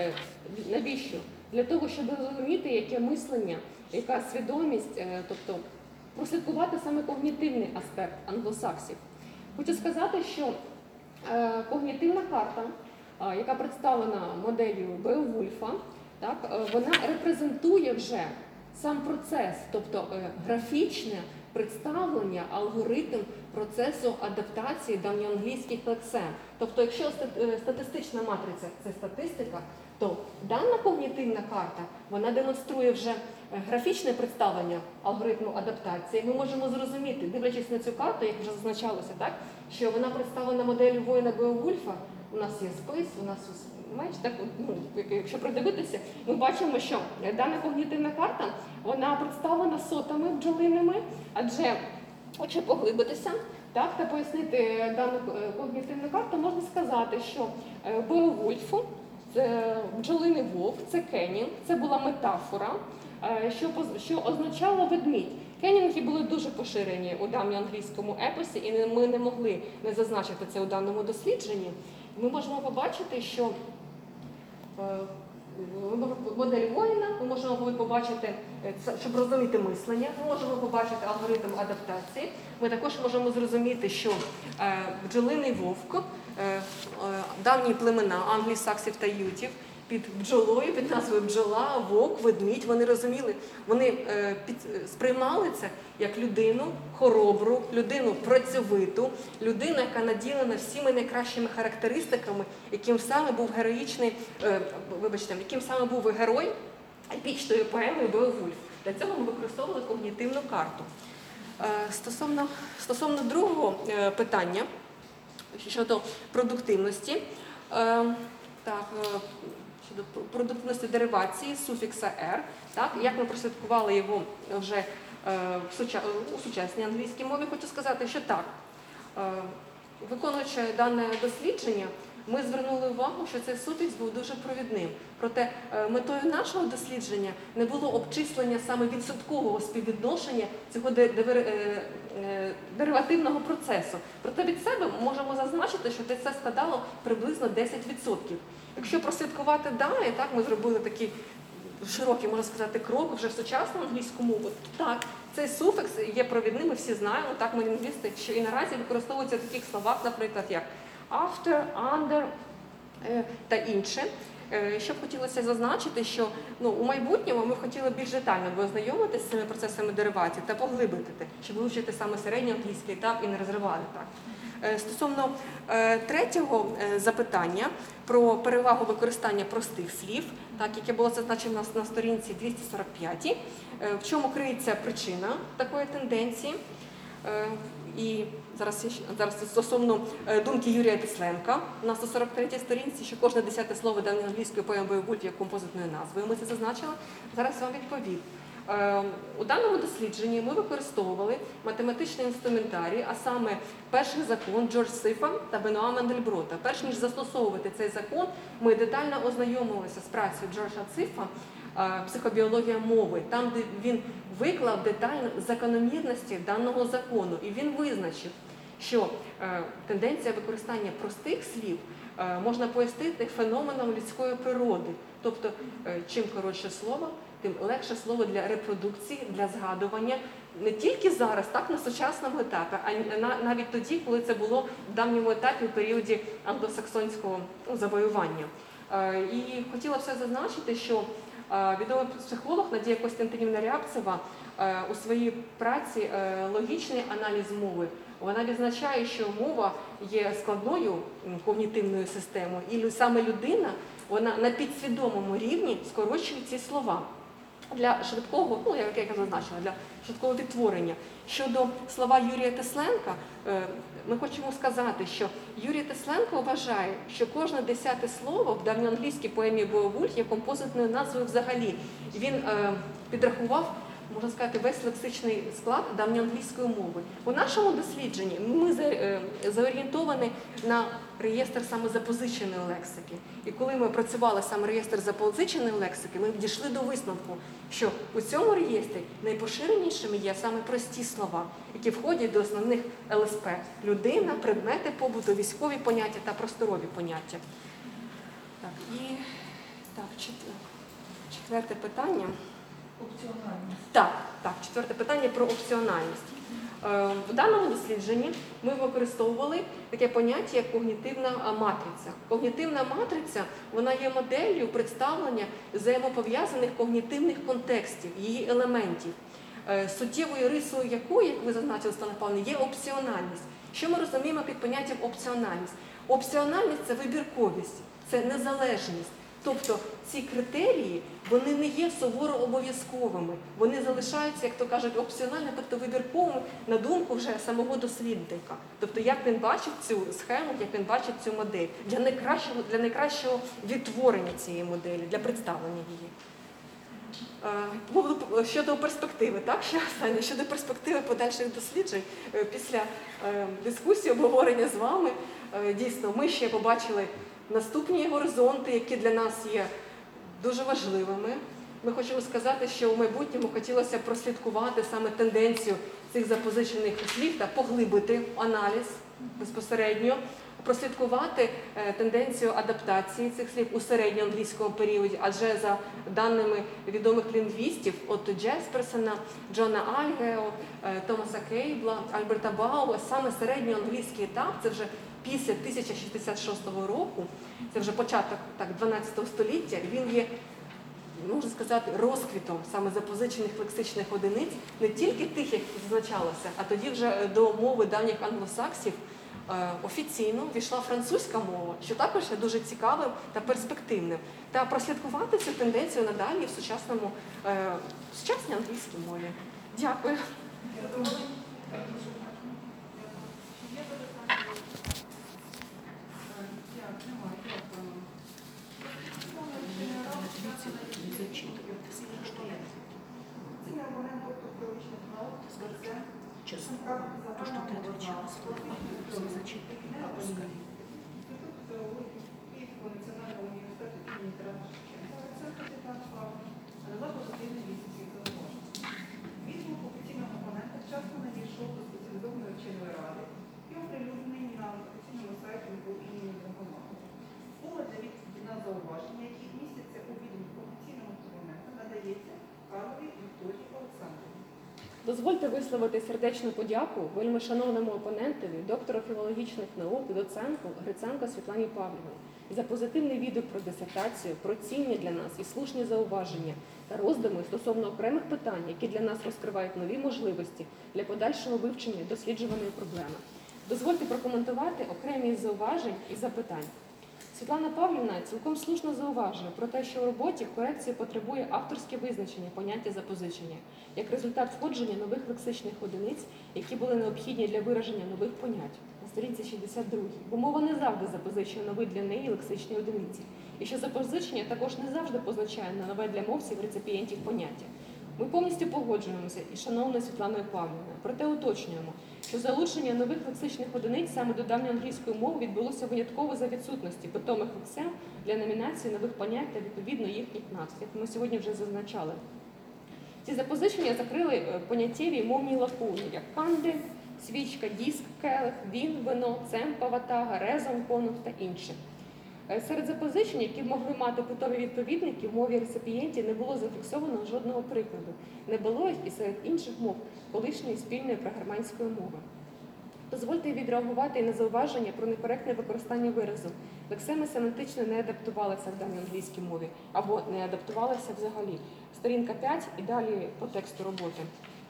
Навіщо? Для того, щоб зрозуміти, яке мислення, яка свідомість, тобто прослідкувати саме когнітивний аспект англосаксів. Хочу сказати, що е, когнітивна карта, е, яка представлена моделлю Beowulf, так, е, вона репрезентує вже сам процес, тобто е, графічне представлення, алгоритм процесу адаптації давньоанглійських лексем. Тобто, якщо статистична матриця – це статистика, то дана когнітивна карта, вона демонструє вже графічне представлення алгоритму адаптації. Ми можемо зрозуміти, дивлячись на цю карту, як вже зазначалося, так, що вона представлена моделлю воїна Beowulf. У нас є спис, у нас меч, так, ну, якщо придивитися, ми бачимо, що дана когнітивна карта, вона представлена сотами бджолиними, адже, якщо поглибитися, так, та пояснити дану когнітивну карту, можна сказати, що Beowulf, це бджолиний вовк, це кенінг, це була метафора, що, що означало ведмідь. Кенінги були дуже поширені у давньоанглійському епосі, і ми не могли не зазначити це у даному дослідженні. Ми можемо побачити, що модель воїна, ми можемо побачити, щоб розуміти мислення, ми можемо побачити алгоритм адаптації. Ми також можемо зрозуміти, що бджолиний вовк, давні племена англій, саксів та ютів, під бджолою, під назвою бджола, вовк, ведмідь. Вони розуміли, вони е, під, сприймали це як людину хоробру, людину працьовиту, людину, яка наділена всіми найкращими характеристиками, яким саме був героїчний, е, вибачте, яким саме був герой епічної поеми Беовульф. Для цього ми використовували когнітивну карту. Е, стосовно, стосовно другого е, питання, щодо продуктивності, е, так, е, щодо продуктивності деривації суфікса «er», так, як ми прослідкували його вже е, в суча- у сучасній англійській мові, хочу сказати, що так, е, виконуючи дане дослідження, ми звернули увагу, що цей суфікс був дуже провідним. Проте е, метою нашого дослідження не було обчислення саме відсоткового співвідношення цього де- девер- е, е, деривативного процесу. Проте від себе можемо зазначити, що це складало приблизно десять відсотків. Якщо прослідкувати далі, так, ми зробили такий широкий, можна сказати, крок вже в сучасну англійську мову. Так, цей суфікс є провідним, ми всі знаємо, так, ми лінгвісти, що і наразі використовується в таких словах, наприклад, як after, under е, та інше. Е, Що б хотілося зазначити, що ну, у майбутньому ми б хотіли більш детально ознайомитися з цими процесами деривації та поглибити те, щоб вивчити саме середньоанглійський етап і не розривати так. Е, Стосовно е, третього е, запитання про перевагу використання простих слів, так, яке було зазначено на, на сторінці двісті сорок п'ять, е, в чому криється причина такої тенденції. Е, І зараз, я ще- зараз стосовно е, думки Юрія Тесленка на сто сорок третій сторінці, що кожне десяте слово даної англійської поеми Беовульф є композитною назвою, ми це зазначили. Зараз вам відповім. Е, У даному дослідженні ми використовували математичний інструментарій, а саме перший закон Джордж Сифа та Бенуа Мендельброта. Перш ніж застосовувати цей закон, ми детально ознайомилися з працею Джорджа Сифа е, «Психобіологія мови», там, де він виклав детально закономірності даного закону. І він визначив, що е, тенденція використання простих слів е, можна пояснити феноменом людської природи. Тобто, е, чим коротше слово, тим легше слово для репродукції, для згадування. Не тільки зараз, так, на сучасному етапі, а й на- навіть тоді, коли це було в давньому етапі, у періоді англосаксонського ну, завоювання. Е, І хотіла все зазначити, що е, відомий психолог Надія Костянтинівна Рябцева е, у своїй праці е, «Логічний аналіз мови» вона відзначає, що мова є складною м, когнітивною системою, і саме людина, вона на підсвідомому рівні скорочує ці слова для швидкого, ну, як я зазначила, для швидкого відтворення. Щодо слова Юрія Тесленка, е, ми хочемо сказати, що Юрій Тесленко вважає, що кожне десяте слово в давньоанглійській поемі Беовульф є композитною назвою взагалі. Він е, підрахував, можна сказати, весь лексичний склад давньоанглійської мови. У нашому дослідженні ми за- е, зорієнтовані на реєстр саме запозиченої лексики. І коли ми працювали саме реєстр запозиченої лексики, ми дійшли до висновку, що у цьому реєстрі найпоширенішими є саме прості слова, які входять до основних ел ес пе – людина, предмети побуту, військові поняття та просторові поняття. Так, і так, чет- четверте питання. Опціональність. Так, так, четверте питання про опціональність. Е, В даному дослідженні ми використовували таке поняття, як когнітивна а, матриця. Когнітивна матриця, вона є моделлю представлення взаємопов'язаних когнітивних контекстів, її елементів, е, суттєвою рисою якої, як ви зазначили, Стане Павлівна, є опціональність. Що ми розуміємо під поняттям опціональність? Опціональність – це вибірковість, це незалежність. Тобто ці критерії, вони не є суворо обов'язковими, вони залишаються, як то кажуть, опціональними, тобто вибірковими на думку вже самого дослідника. Тобто як він бачить цю схему, як він бачить цю модель для найкращого, для найкращого відтворення цієї моделі, для представлення її. Е, по поводу- Щодо перспективи, так, ще останнє, щодо перспективи подальших досліджень, е, після е, дискусії, обговорення з вами, е, дійсно, ми ще побачили наступні горизонти, які для нас є дуже важливими. Ми хочемо сказати, що у майбутньому хотілося б прослідкувати саме тенденцію цих запозичених слів та поглибити аналіз безпосередньо, прослідкувати е, тенденцію адаптації цих слів у середньоанглійському періоді, адже за даними відомих лінгвістів, от Джесперсона, Джона Альгео, е, Томаса Кейбла, Альберта Бауа, саме середньоанглійський етап – це вже після тисяча шістдесят шостого року, це вже початок так, дванадцятого століття, він є, можна сказати, розквітом саме запозичених лексичних одиниць, не тільки тих, як зазначалося, а тоді вже до мови давніх англосаксів е, офіційно війшла французька мова, що також є дуже цікавим та перспективним. Та прослідкувати цю тенденцію надалі в сучасному, е, в сучасній англійській мові. Дякую. Офіційний абонент доктор філологічних наук, доцент, То, что ты отвечала, зачитывай. Інститут філології Київського національного університету імені Тараса Шевченка, Олександра Світлана Павлівна, надала позитивний відповідь зауважень. Відгук офіційного абонента вчасно надійшов до спеціалізованої вченої ради і оприлюднений на офіційному сайті імені Драгоманова. Повод для відповіді на зауваження, які містяться у відгуку офіційного абонента, надається Карловій Вікторії Олександрівні. Дозвольте висловити сердечну подяку вельми шановному опонентові, доктору філологічних наук, доценту Гриценко Світлані Павлівні за позитивний відгук про дисертацію, про цінні для нас і слушні зауваження та роздуми стосовно окремих питань, які для нас розкривають нові можливості для подальшого вивчення досліджуваної проблеми. Дозвольте прокоментувати окремі зауважень і запитань. Світлана Павлівна цілком слушно зауважує про те, що у роботі корекції потребує авторське визначення поняття запозичення, як результат входження нових лексичних одиниць, які були необхідні для вираження нових понять. На сторінці шістдесят два. Бо мова не завжди запозичує нові для неї лексичні одиниці. І що запозичення також не завжди позначає на нове для мовців реципієнтів поняття. Ми повністю погоджуємося із шановною Світланою Павлівною, проте уточнюємо, що залучення нових лексичних одиниць саме до давньоанглійської мови відбулося винятково за відсутності питомих лексем для номінації нових понять та відповідно їхніх назв, як ми сьогодні вже зазначали. Ці запозичення закрили поняттєві мовні лакуни, як канди, свічка, диск, келих, він, вино, цемпа, ватага, резон, конус та інші. Серед запозичень, які могли мати питомі відповідники, в мові реципієнтів не було зафіксовано жодного прикладу. Не було їх і серед інших мов колишньої спільної прогерманської мови. Дозвольте відреагувати і на зауваження про некоректне використання виразу. Лексеми семантично не адаптувалися в даній англійській мові або не адаптувалися взагалі. Сторінка п'ять і далі по тексту роботи.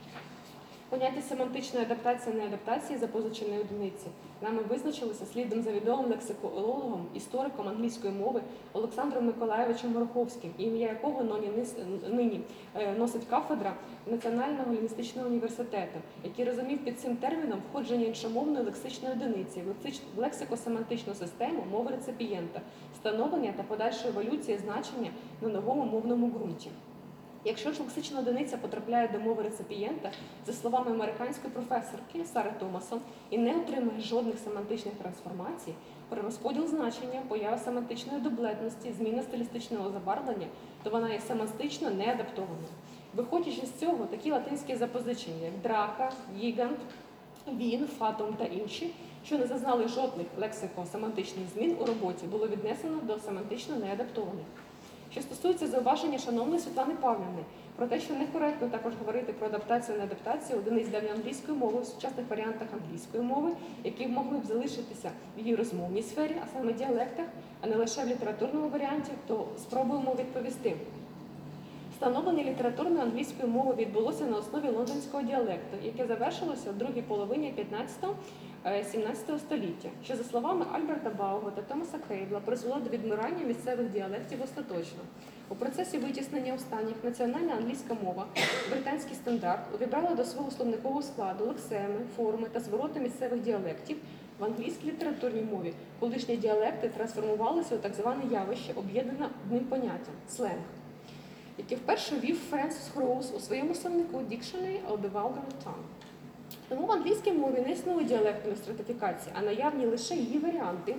Поняття семантичної адаптації і неадаптації запозиченої одиниці нами визначилося слідом за відомим лексикологом, істориком англійської мови Олександром Миколайовичем Гороховським, ім'я якого нині носить кафедра Національного лінгвістичного університету, який розумів під цим терміном входження іншомовної лексичної одиниці в лексико-семантичну систему мови реципієнта, встановлення та подальшої еволюції значення на новому мовному ґрунті. Якщо ж лексична одиниця потрапляє до мови реципієнта, за словами американської професорки Сари Томасон, і не отримує жодних семантичних трансформацій, перерозподіл значення, поява семантичної дублетності, зміна стилістичного забарвлення, то вона є семантично неадаптована. Виходячи з цього, такі латинські запозичення, як драка, гігант, він, фатум та інші, що не зазнали жодних лексико-семантичних змін у роботі, було віднесено до семантично неадаптованих. Що стосується зауваження шановної Світлани Павлівни про те, що некоректно також говорити про адаптацію і неадаптацію одиниць давньоанглійської мови в сучасних варіантах англійської мови, які могли б залишитися в її розмовній сфері, а саме діалектах, а не лише в літературному варіанті, то спробуємо відповісти. Встановлення літературної англійської мови відбулося на основі лондонського діалекту, яке завершилося в другій половині п'ятнадцятого-сімнадцятого століття, що, за словами Альберта Бауга та Томаса Кейбла, призвело до відмирання місцевих діалектів остаточно. У процесі витіснення останніх національна англійська мова, британський стандарт, увібрала до свого словникового складу лексеми, форми та звороти місцевих діалектів. В англійській літературній мові колишні діалекти трансформувалися у так зване явище, об'єднане одним поняттям – сленг, який вперше ввів Френсіс Хроуз у своєму словнику Dictionary of the Vulgar Tongue. Тому в англійській мові не існує діалектної стратифікації, а наявні лише її варіанти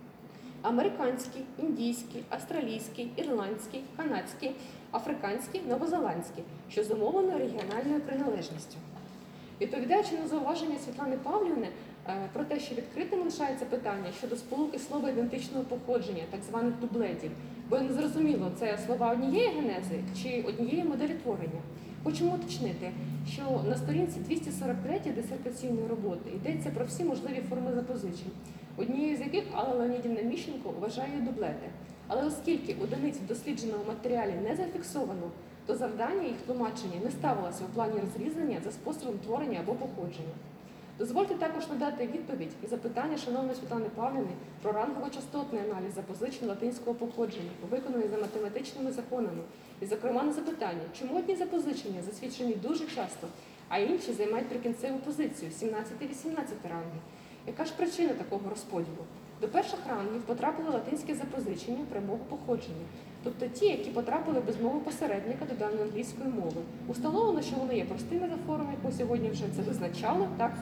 – американський, індійський, австралійський, ірландський, канадський, африканський, новозеландський, що зумовлено регіональною приналежністю. Відповідаючи на зауваження Світлани Павлівни про те, що відкритим лишається питання щодо сполуки слова ідентичного походження, так званих дублетів, бо не зрозуміло, це слова однієї генези чи однієї моделі творення. Хочемо уточнити, що на сторінці двісті сорок три дисертаційної роботи йдеться про всі можливі форми запозичень. однією з яких Алла Леонідівна Міщенко вважає дублети. Але оскільки одиниць в дослідженому матеріалі не зафіксовано, то завдання їх тлумачення не ставилося у плані розрізнення за способом творення або походження. Дозвольте також надати відповідь на запитання шановної Світлани Павлівни про рангово-частотний аналіз запозичень латинського походження, виконаний за математичними законами, і, зокрема, на запитання, чому одні запозичення засвідчені дуже часто, а інші займають прикінцеву позицію сімнадцяти-вісімнадцяти рангів. Яка ж причина такого розподілу? До перших рангів потрапили латинські запозичення прямого походження, тобто ті, які потрапили без мови посередника до давньоанглійської мови. Установлено, що вони є простими за формою, як ми сьогодні вже це визначали, так?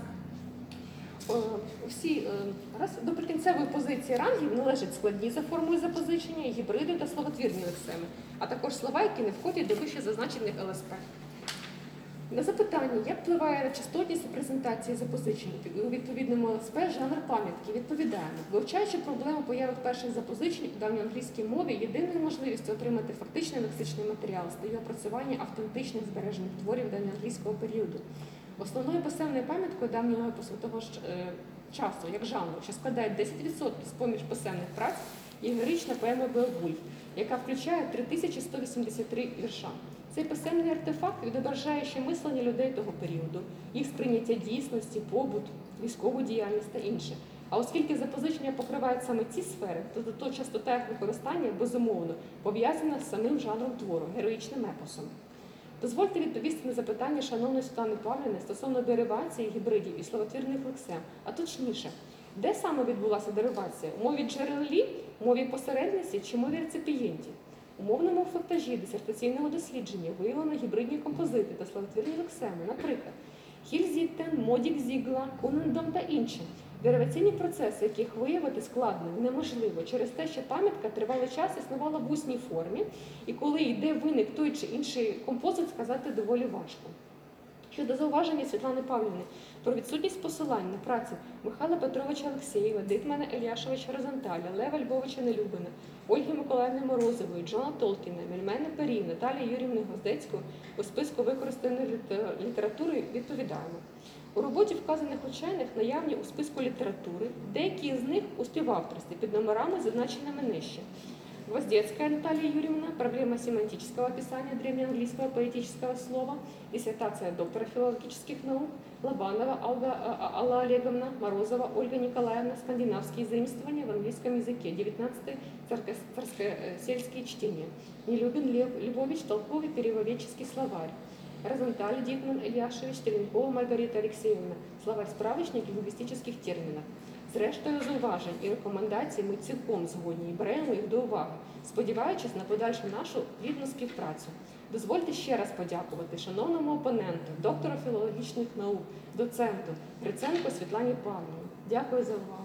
Всі раз до прикінцевої позиції рангів належать складні за формою запозичення, гібриди та словотвірні лексеми, а також слова, які не входять до вище зазначених ел ес пе. На запитання, як впливає на частотність репрезентації запозичень у відповідному ел ес пе жанр пам'ятки, відповідаємо. Вивчаючи проблему появи перших запозичень у давньоанглійській мові, єдиною можливістю отримати фактичний лексичний матеріал стає опрацювання автентичних збережених творів давньоанглійського періоду. Основною писемною пам'яткою давнього епосу того ж е, часу, як жанру, що складає десять відсотків з-поміж писемних праць, є героїчна поема Беовульф, яка включає три тисячі сто вісімдесят три вірша. Цей писемний артефакт відображає ще мислення людей того періоду, їх сприйняття дійсності, побут, військову діяльність та інше. А оскільки запозичення покривають саме ці сфери, то, то, то частота їх використання, безумовно, пов'язана з самим жанром твору, героїчним епосом. Дозвольте відповісти на запитання шановної Світлани Павлівни стосовно деривації гібридів і словотвірних лексем, а точніше, де саме відбулася деривація? У мові джерелі, мові посередниці чи мові реципієнтів? У мовному фактажі дисертаційного дослідження виявлено гібридні композити та словотвірні лексеми, наприклад, Хільзіттен, Модік Зігла, Кунендом та інші, дериваційні процеси, яких виявити складно, неможливо через те, що пам'ятка тривалий час існувала в усній формі, і коли йде виник той чи інший композит, сказати доволі важко. Щодо зауваження Світлани Павлівни про відсутність посилань на праці Михайла Петровича Алексєєва, Дитмана Ільяшовича Розенталя, Лева Львовича Нелюбина, Ольги Миколаївни Морозової, Джона Толкіна, Мельмени Перів, Наталії Юрівни Гвоздецької у списку використаної літератури відповідаємо. У роботі вказаних учених наявні у списку літератури, деякі з них у співавторстві під номерами, зазначеними нижче. Гвоздецкая Наталья Юрьевна, проблема семантического описания древнеанглийского поэтического слова, диссертация доктора филологических наук, Лобанова Алла, Алла Олеговна, Морозова Ольга Николаевна, скандинавские заимствования в английском языке, девятнадцатый царскосельские чтения, Нелюбин Лев Львович, толковый переводческий словарь, Розенталь Дитман Ильяшевич, Теренкова Маргарита Алексеевна, словарь-справочник лінгвістичних термінів. Зрештою, зауважень і рекомендацій ми цілком згодні і беремо їх до уваги, сподіваючись на подальшу нашу плідну співпрацю. Дозвольте ще раз подякувати шановному опоненту, доктору філологічних наук, доценту Гриценко Світлані Павлівні. Дякую за увагу.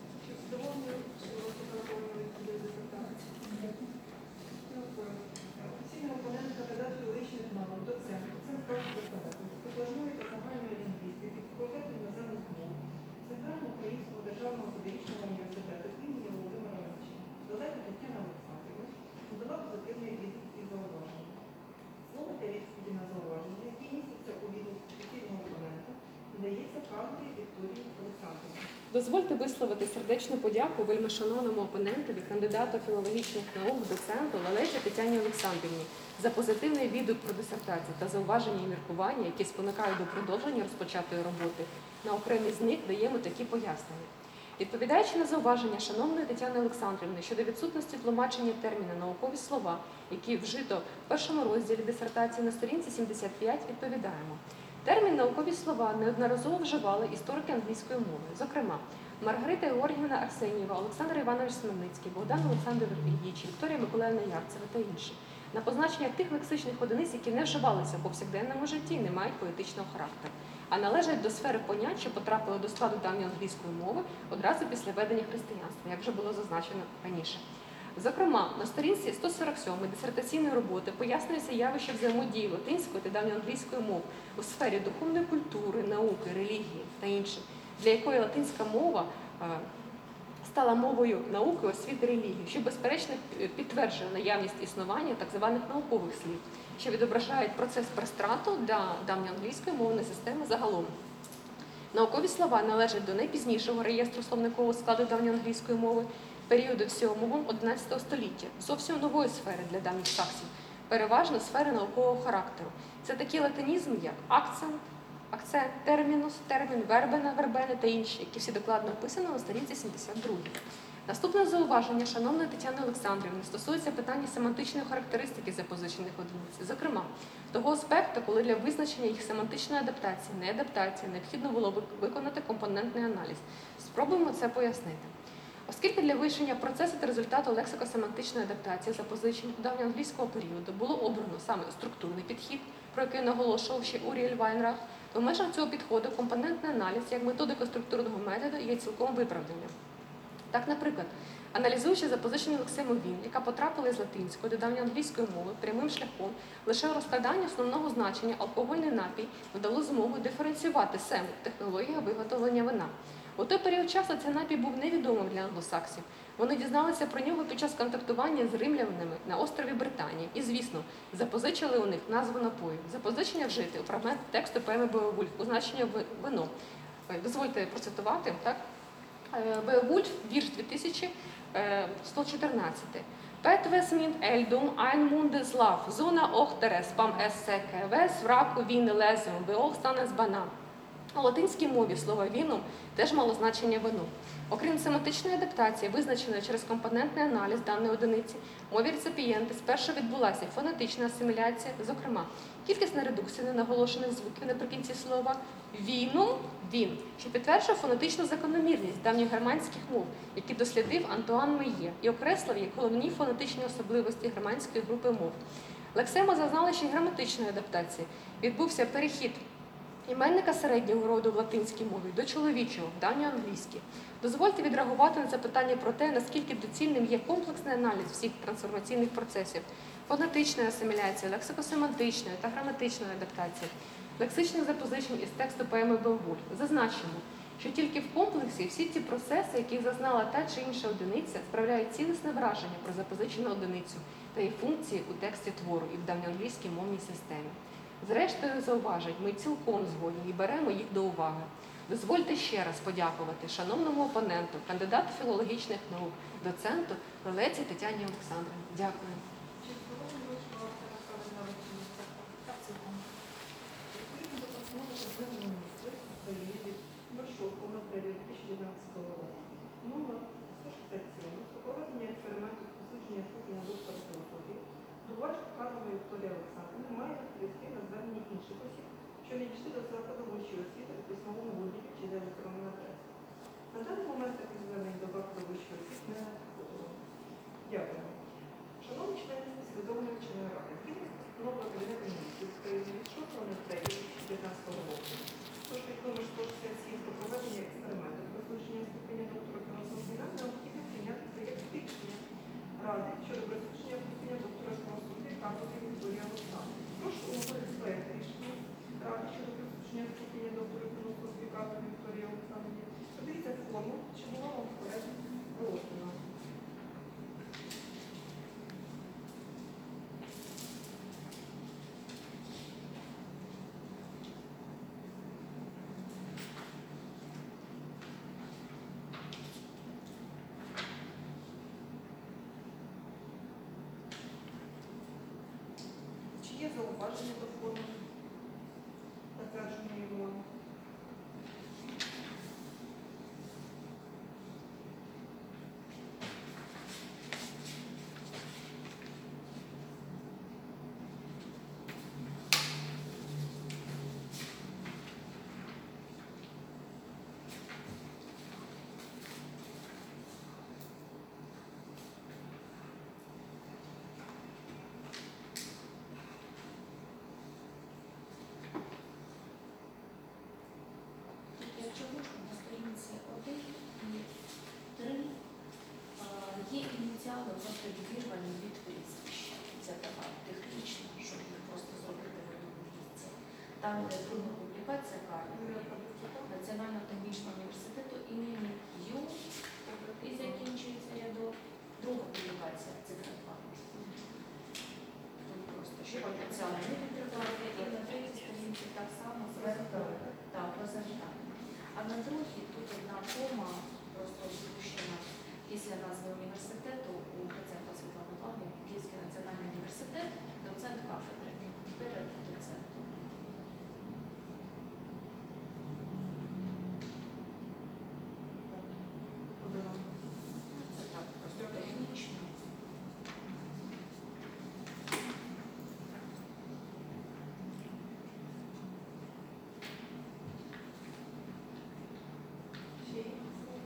Офіційний опонент кандидат філологічних наук, доцент, доцент практики складної та загальної лінгвістики, факультету іноземних мов, Центрального українського державного педагогічного університету імені Володимира Ілліча, Далека Тетяна Олександрівна, надала позитивний відповідь і зауваження. Слово для відповіді на зауваження, які містяться у відповіді офіційного опонента, надається Павлові Вікторії Олександрівні. Дозвольте висловити сердечну подяку вельмишановному опонентові, кандидату філологічних наук, доценту Лелечі Тетяні Олександрівні за позитивний відгук про дисертацію та зауваження і міркування, які спонукають до продовження розпочатої роботи. На окремі з них даємо такі пояснення. Відповідаючи на зауваження шановної Тетяни Олександрівни щодо відсутності тлумачення терміна «наукові слова», які вжито в першому розділі дисертації на сторінці сімдесят п'ять, відповідаємо. Термін «наукові слова» неодноразово вживали історики англійської мови. Зокрема, Маргарита Георгіївна Арсенєва, Олександр Іванович Смельницький, Богдан Олександрович Ільїч, Вікторія Миколаївна Ярцева та інші. На позначення тих лексичних одиниць, які не вживалися в повсякденному житті і не мають поетичного характеру, а належать до сфери понять, що потрапили до складу давньоанглійської мови одразу після введення християнства, як вже було зазначено раніше. Зокрема, на сторінці сто сорок сьомої дисертаційної роботи пояснюється явище взаємодії латинської та давньоанглійської мов у сфері духовної культури, науки, релігії та інше, для якої латинська мова стала мовою науки, освіти, релігії, що безперечно підтверджує наявність існування так званих наукових слів, що відображають процес пристрату для давньоанглійської мовної системи загалом. Наукові слова належать до найпізнішого реєстру словникового складу давньоанглійської мови періоду сьомого-одинадцятого століття, зовсім нової сфери для давніх саксів, переважно сфери наукового характеру. Це такі латинізми, як акцент, акцент, термінус, термін, вербена, вербене та інші, які всі докладно описані на сторінці сімдесят два. Наступне зауваження шановної Тетяни Олександрівни стосується питання семантичної характеристики запозичених одиниць. Зокрема, того аспекту, коли для визначення їх семантичної адаптації, не адаптації, необхідно було виконати компонентний аналіз. Спробуємо це пояснити. Оскільки для вирішення процесу та результату лексико-семантичної адаптації запозичень давньоанглійського періоду було обрано саме структурний підхід, про який наголошував ще Уріель Вайнрах, то в межах цього підходу компонентний аналіз як методика структурного методу є цілком виправданим. Так, наприклад, аналізуючи запозичення лексемовін, яка потрапила з латинської до давньоанглійської мови прямим шляхом, лише у розкладанні основного значення алкогольний напій дало змогу диференціювати сему технологія виготовлення вина. У той період часу цей напій був невідомим для англосаксів. Вони дізналися про нього під час контактування з римлянами на острові Британії і, звісно, запозичили у них назву напою. Запозичення вжити у фрагмент тексту поеми Беовульф у значення «вино». Дозвольте процитувати, так? Беовульф, вірш дві тисячі сто чотирнадцять. Пет весмінт ельдум айн мунде слав, зона охтерес пам ессеке, вес враку він лезіум, беох стане збана. У латинській мові слово «вінум» теж мало значення «вино». Окрім семантичної адаптації, визначеної через компонентний аналіз даної одиниці, в мові реципієнти спершу відбулася фонетична асиміляція, зокрема, кількісна редукція ненаголошених звуків наприкінці слова «вінум» – «він», що підтверджує фонетичну закономірність давньогерманських мов, які дослідив Антуан Мейє і окреслив як головні фонетичні особливості германської групи мов. Лексема зазнала ще й граматичної адаптації. Відбувся перехід іменника середнього роду в латинській мові до чоловічого, в давньоанглійській. Дозвольте відреагувати на запитання про те, наскільки доцільним є комплексний аналіз всіх трансформаційних процесів – фонетичної асиміляції, лексикосемантичної та граматичної адаптації, лексичних запозичень із тексту поеми Беовульф. Зазначимо, що тільки в комплексі всі ці процеси, яких зазнала та чи інша одиниця, справляють цілісне враження про запозичену одиницю та її функції у тексті твору і в давньоанглійській мовній системі. Зрештою, зауважень, ми цілком згодні і беремо їх до уваги. Дозвольте ще раз подякувати шановному опоненту, кандидату філологічних наук, доценту Лелеці Тетяні Олександрівні. Дякую. Чи встановлено, що автор направлена на так, цілком? Відповідно до постанови Кабінету Міністрів України від першого дві тисячі дев'ятнадцятого року номер сто шістдесят сім про проведення експериментів дослідження ступеня доктора філософії, Дувач Карлова Вікторія Олександрівна має відповісти на звернення інших осіб, що не дійшли до закладу вищої освіти у письмовому вигляді чи за електронною адресою. На даний момент таких звернень до закладу вищої освіти не надходило. Дякую. Шановні члени свідомої вченої ради, згідно з постановою Кабінету Міністрів України від шостого третього дві тисячі дев'ятнадцятого року, тож від номер сто шістдесят сім про проведення експерименту з дослідження ступеня доктора філософії нам необхідно прийняти проєкт рішення Ради щодо присудження ступеня доктора філософії Карловій Вікторії Олександрівні. Прошу оголосити проєкт рішення Ради щодо присудження ступеня доктора філософії Карловій Вікторії Олександрівні. Подивіться форму, чи була вам вперед роздана. Чи є зауваження до форми затвердженої вимоги? Якщо можна, на сторінці один і три є ініціали, просто відірвані від прізвища. Це така технічна, щоб їх просто зробити в одному місці. Там, де друга публікація Карлова, Національного технічного університету імені Ю, і закінчується рядок. Друга публікація – цифра два. Тут просто що потенціально не підтримувати, і на третій сторінці так само зверху. Так, про завітання. А на другій тут одна кома, просто допущена після назви університету у доцента Світлани Павлівни, Київський національний університет, доцент кафедри, перед доцентом. Це так, просто технічно. Ще є?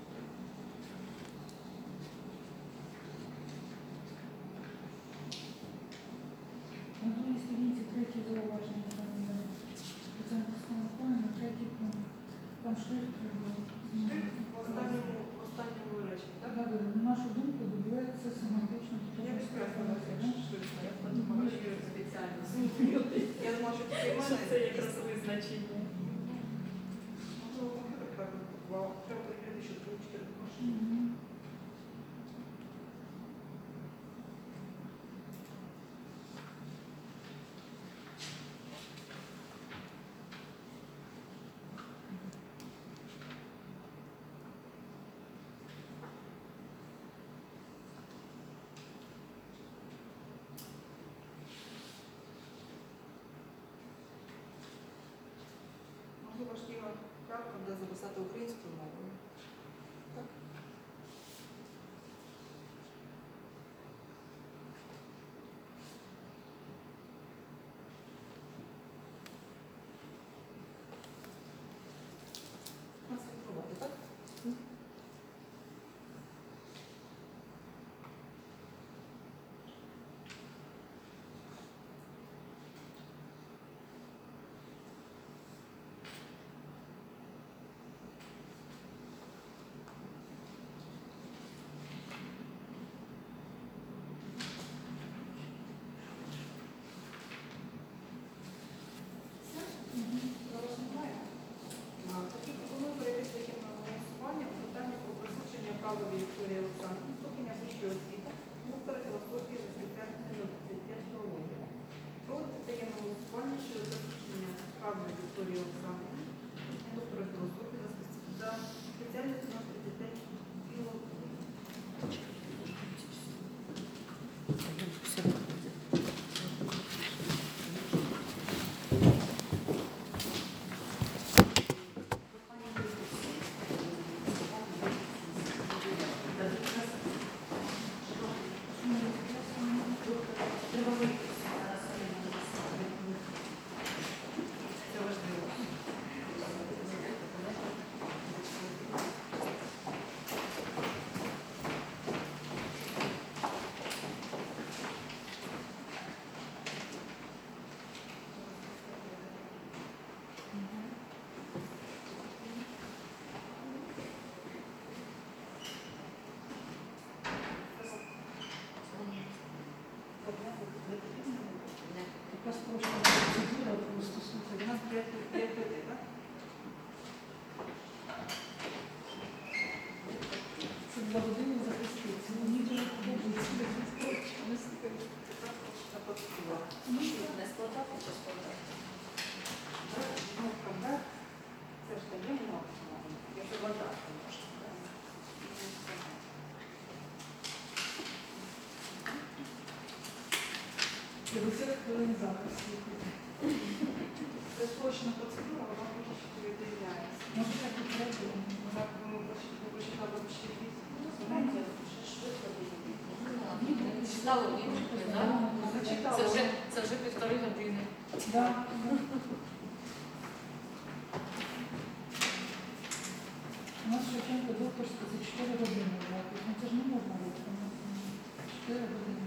На другій сторінці третє зауваження там є. Доцент Руслана на третій пункт. Там шрифт треба. Шрифт в останньому, в останньому реченні, так? Так, на нашу думку, добивається семантично. Я підкреслила цей шрифт, я подумала, що я спеціально змінювати. Я думала, що це в мене. визначення. Можливо, комп'ютер так побував. Треба перевірити, що три чотири машини. Мгм. Можливо, ж є правка, де записати українською мовою. Так. Нас відкривати, так? Зараз немає. Тоді пропоную перевести таке на голосування у питання про присудження Павлові Вікторії Олександрівні ступеня вищої освіти, доктора філософії за спеціальністю тридцять п'ять філологія. Проводити таке на голосування щодо присудження Павлові Вікторії Олександрівні, доктора філософії за спеці- за спеціальністю на тридцять п'ять філологія. Це важливо. Така спрощена процедура просто У слухай. нас п'ять п'ять людей, так? Це два години захистити. Мені дуже подобається. Це процедура. Ну, Не складати чи складати? Ну, правда, це ж таємно, якщо вважати можна. п'ятдесят хвилин захисту. Це спрощена процедура, вона дуже чітко відрізняється. Може, так і треба. Вона, ми прочитали почти двісті. Знаєте, вже швидко буде. Читали відгуки, так? Зачитала. Це вже, це вже півтори години. Да. У нас Шевченко докторська за чотири години запис. Ну це ж не можна робити. чотири години.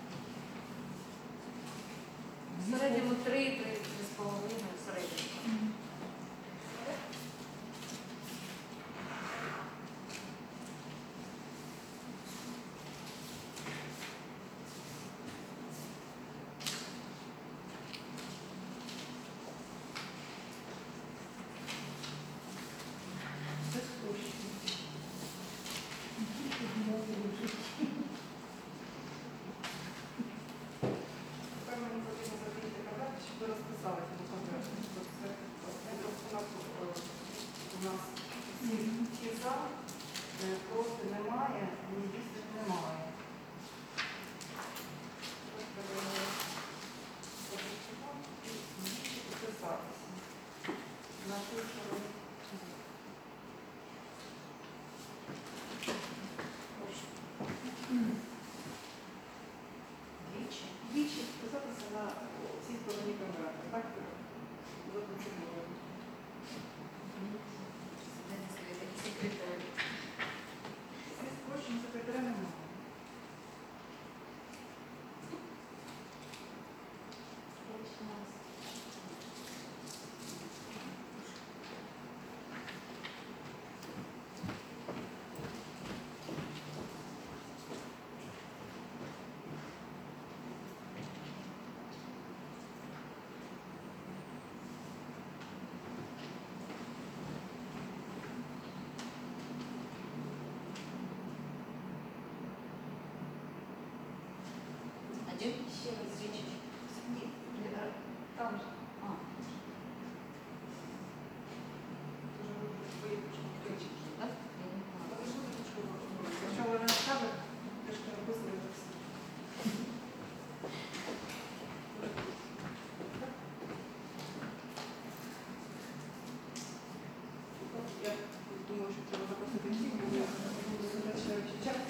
В середньому три-три з половиною в середньому. Мгм. Це спрощено. Ну, тільки дев'ятий лежить. Тепер мені потрібно закрити кадр, щоб розписати де ще раз річ? Ні, ні, а там же. А, Дуже ви виключно кричить. так? Я не Але знаю. ви ж виключно робите. Якщо ви не скажете, ви ж не описуєте все. Я думаю, що треба запросити всіх, бо я буду завершуючи чесно.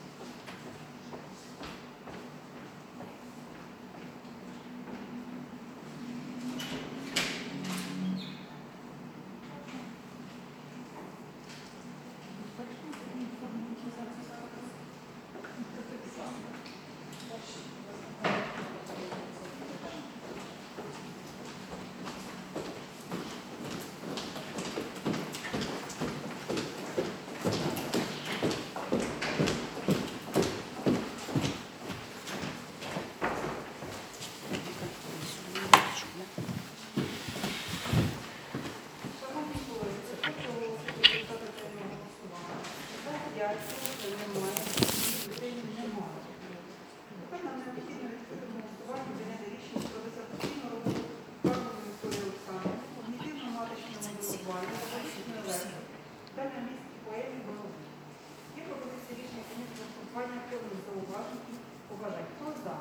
Шановні колеги, це просто результати цього голосування. За п'ять, проти немає, людей немає. Тепер нам необхідно відкрити голосування прийняти рішення про дисертаційну роботу Карпової Вікторії Олександрівни, когнітивно маточне моделювання, педагогічної електрики та на місці поемі голови. Є пропозиція рішення комісії за голосування певних зауважень і побажань. Хто за?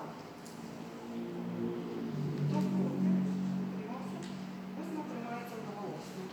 Хто проти? Утримався? Висновок приймається одноголосно.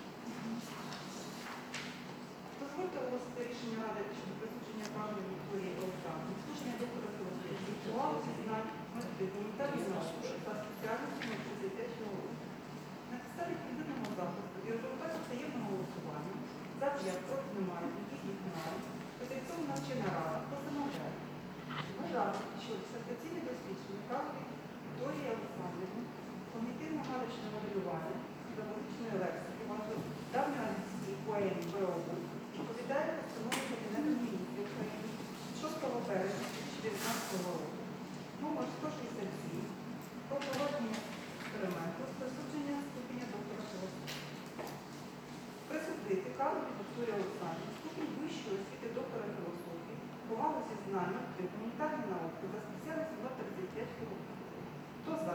Дозвольте оголосити рішення Ради щодо присудження Карпової Вікторії Олександрівни, слушання доктора філософії, галузі знань, методи, гуманітарної науки та спеціальності на тридцять п'ять років. На підставі відповідного захисту і результатів таємного голосування за п'ять проти немає, відхідних немає. Петиційна навчальна рада постановляє вважати, що дисертаційне дослідження Карпової Вікторії Олександрівни, когнітивно-маточне моделювання, педагогічної лексики, давньоанглійській поемі ВОУ, відповідає постанові Кабінету Міністрів України шостого березня дві тисячі дев'ятнадцятого року, номер сто шістдесят сім, про проведення експерименту з присудження ступеня доктора філософії. Присудити Карповій Вікторії Олександрівні ступінь вищої освіти доктора філософії по галузі знань та гуманітарної науки за спеціальністю на тридцять п'ять років. Хто за?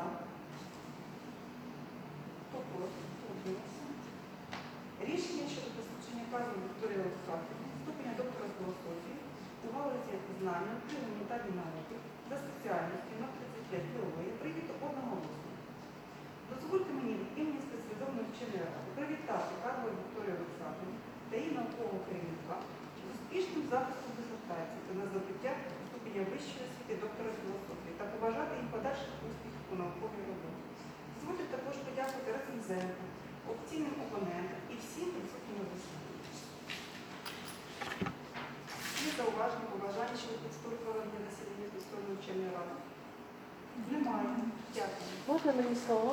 Хто проти? Хто утримався? Рішення щодо присудження Карповій Вікторії Олександрівні ступеня доктора філософії у галузі знання та гуманітарної науки за спеціальністю на тридцять п'ять років прийнято одноголосно. Дозвольте мені від імені спеціалізованої вченої ради привітати Карпову Вікторію Олександрівну та її наукового керівника з успішним захистом дисертації та на здобуття ступеня вищої освіти доктора філософії та побажати їм подальших успіхів у науковій роботі. Дозвольте також подякувати рецензентам, опційним опонентам і всім присутнім у засіданні. Є зауваження, побажання, що ви підступили проведення засідання Спеціальної вченої ради? Немає. Дякую. Можна мені слово?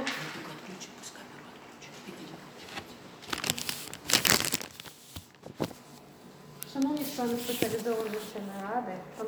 Шановні члени спеціалізованої вченої ради,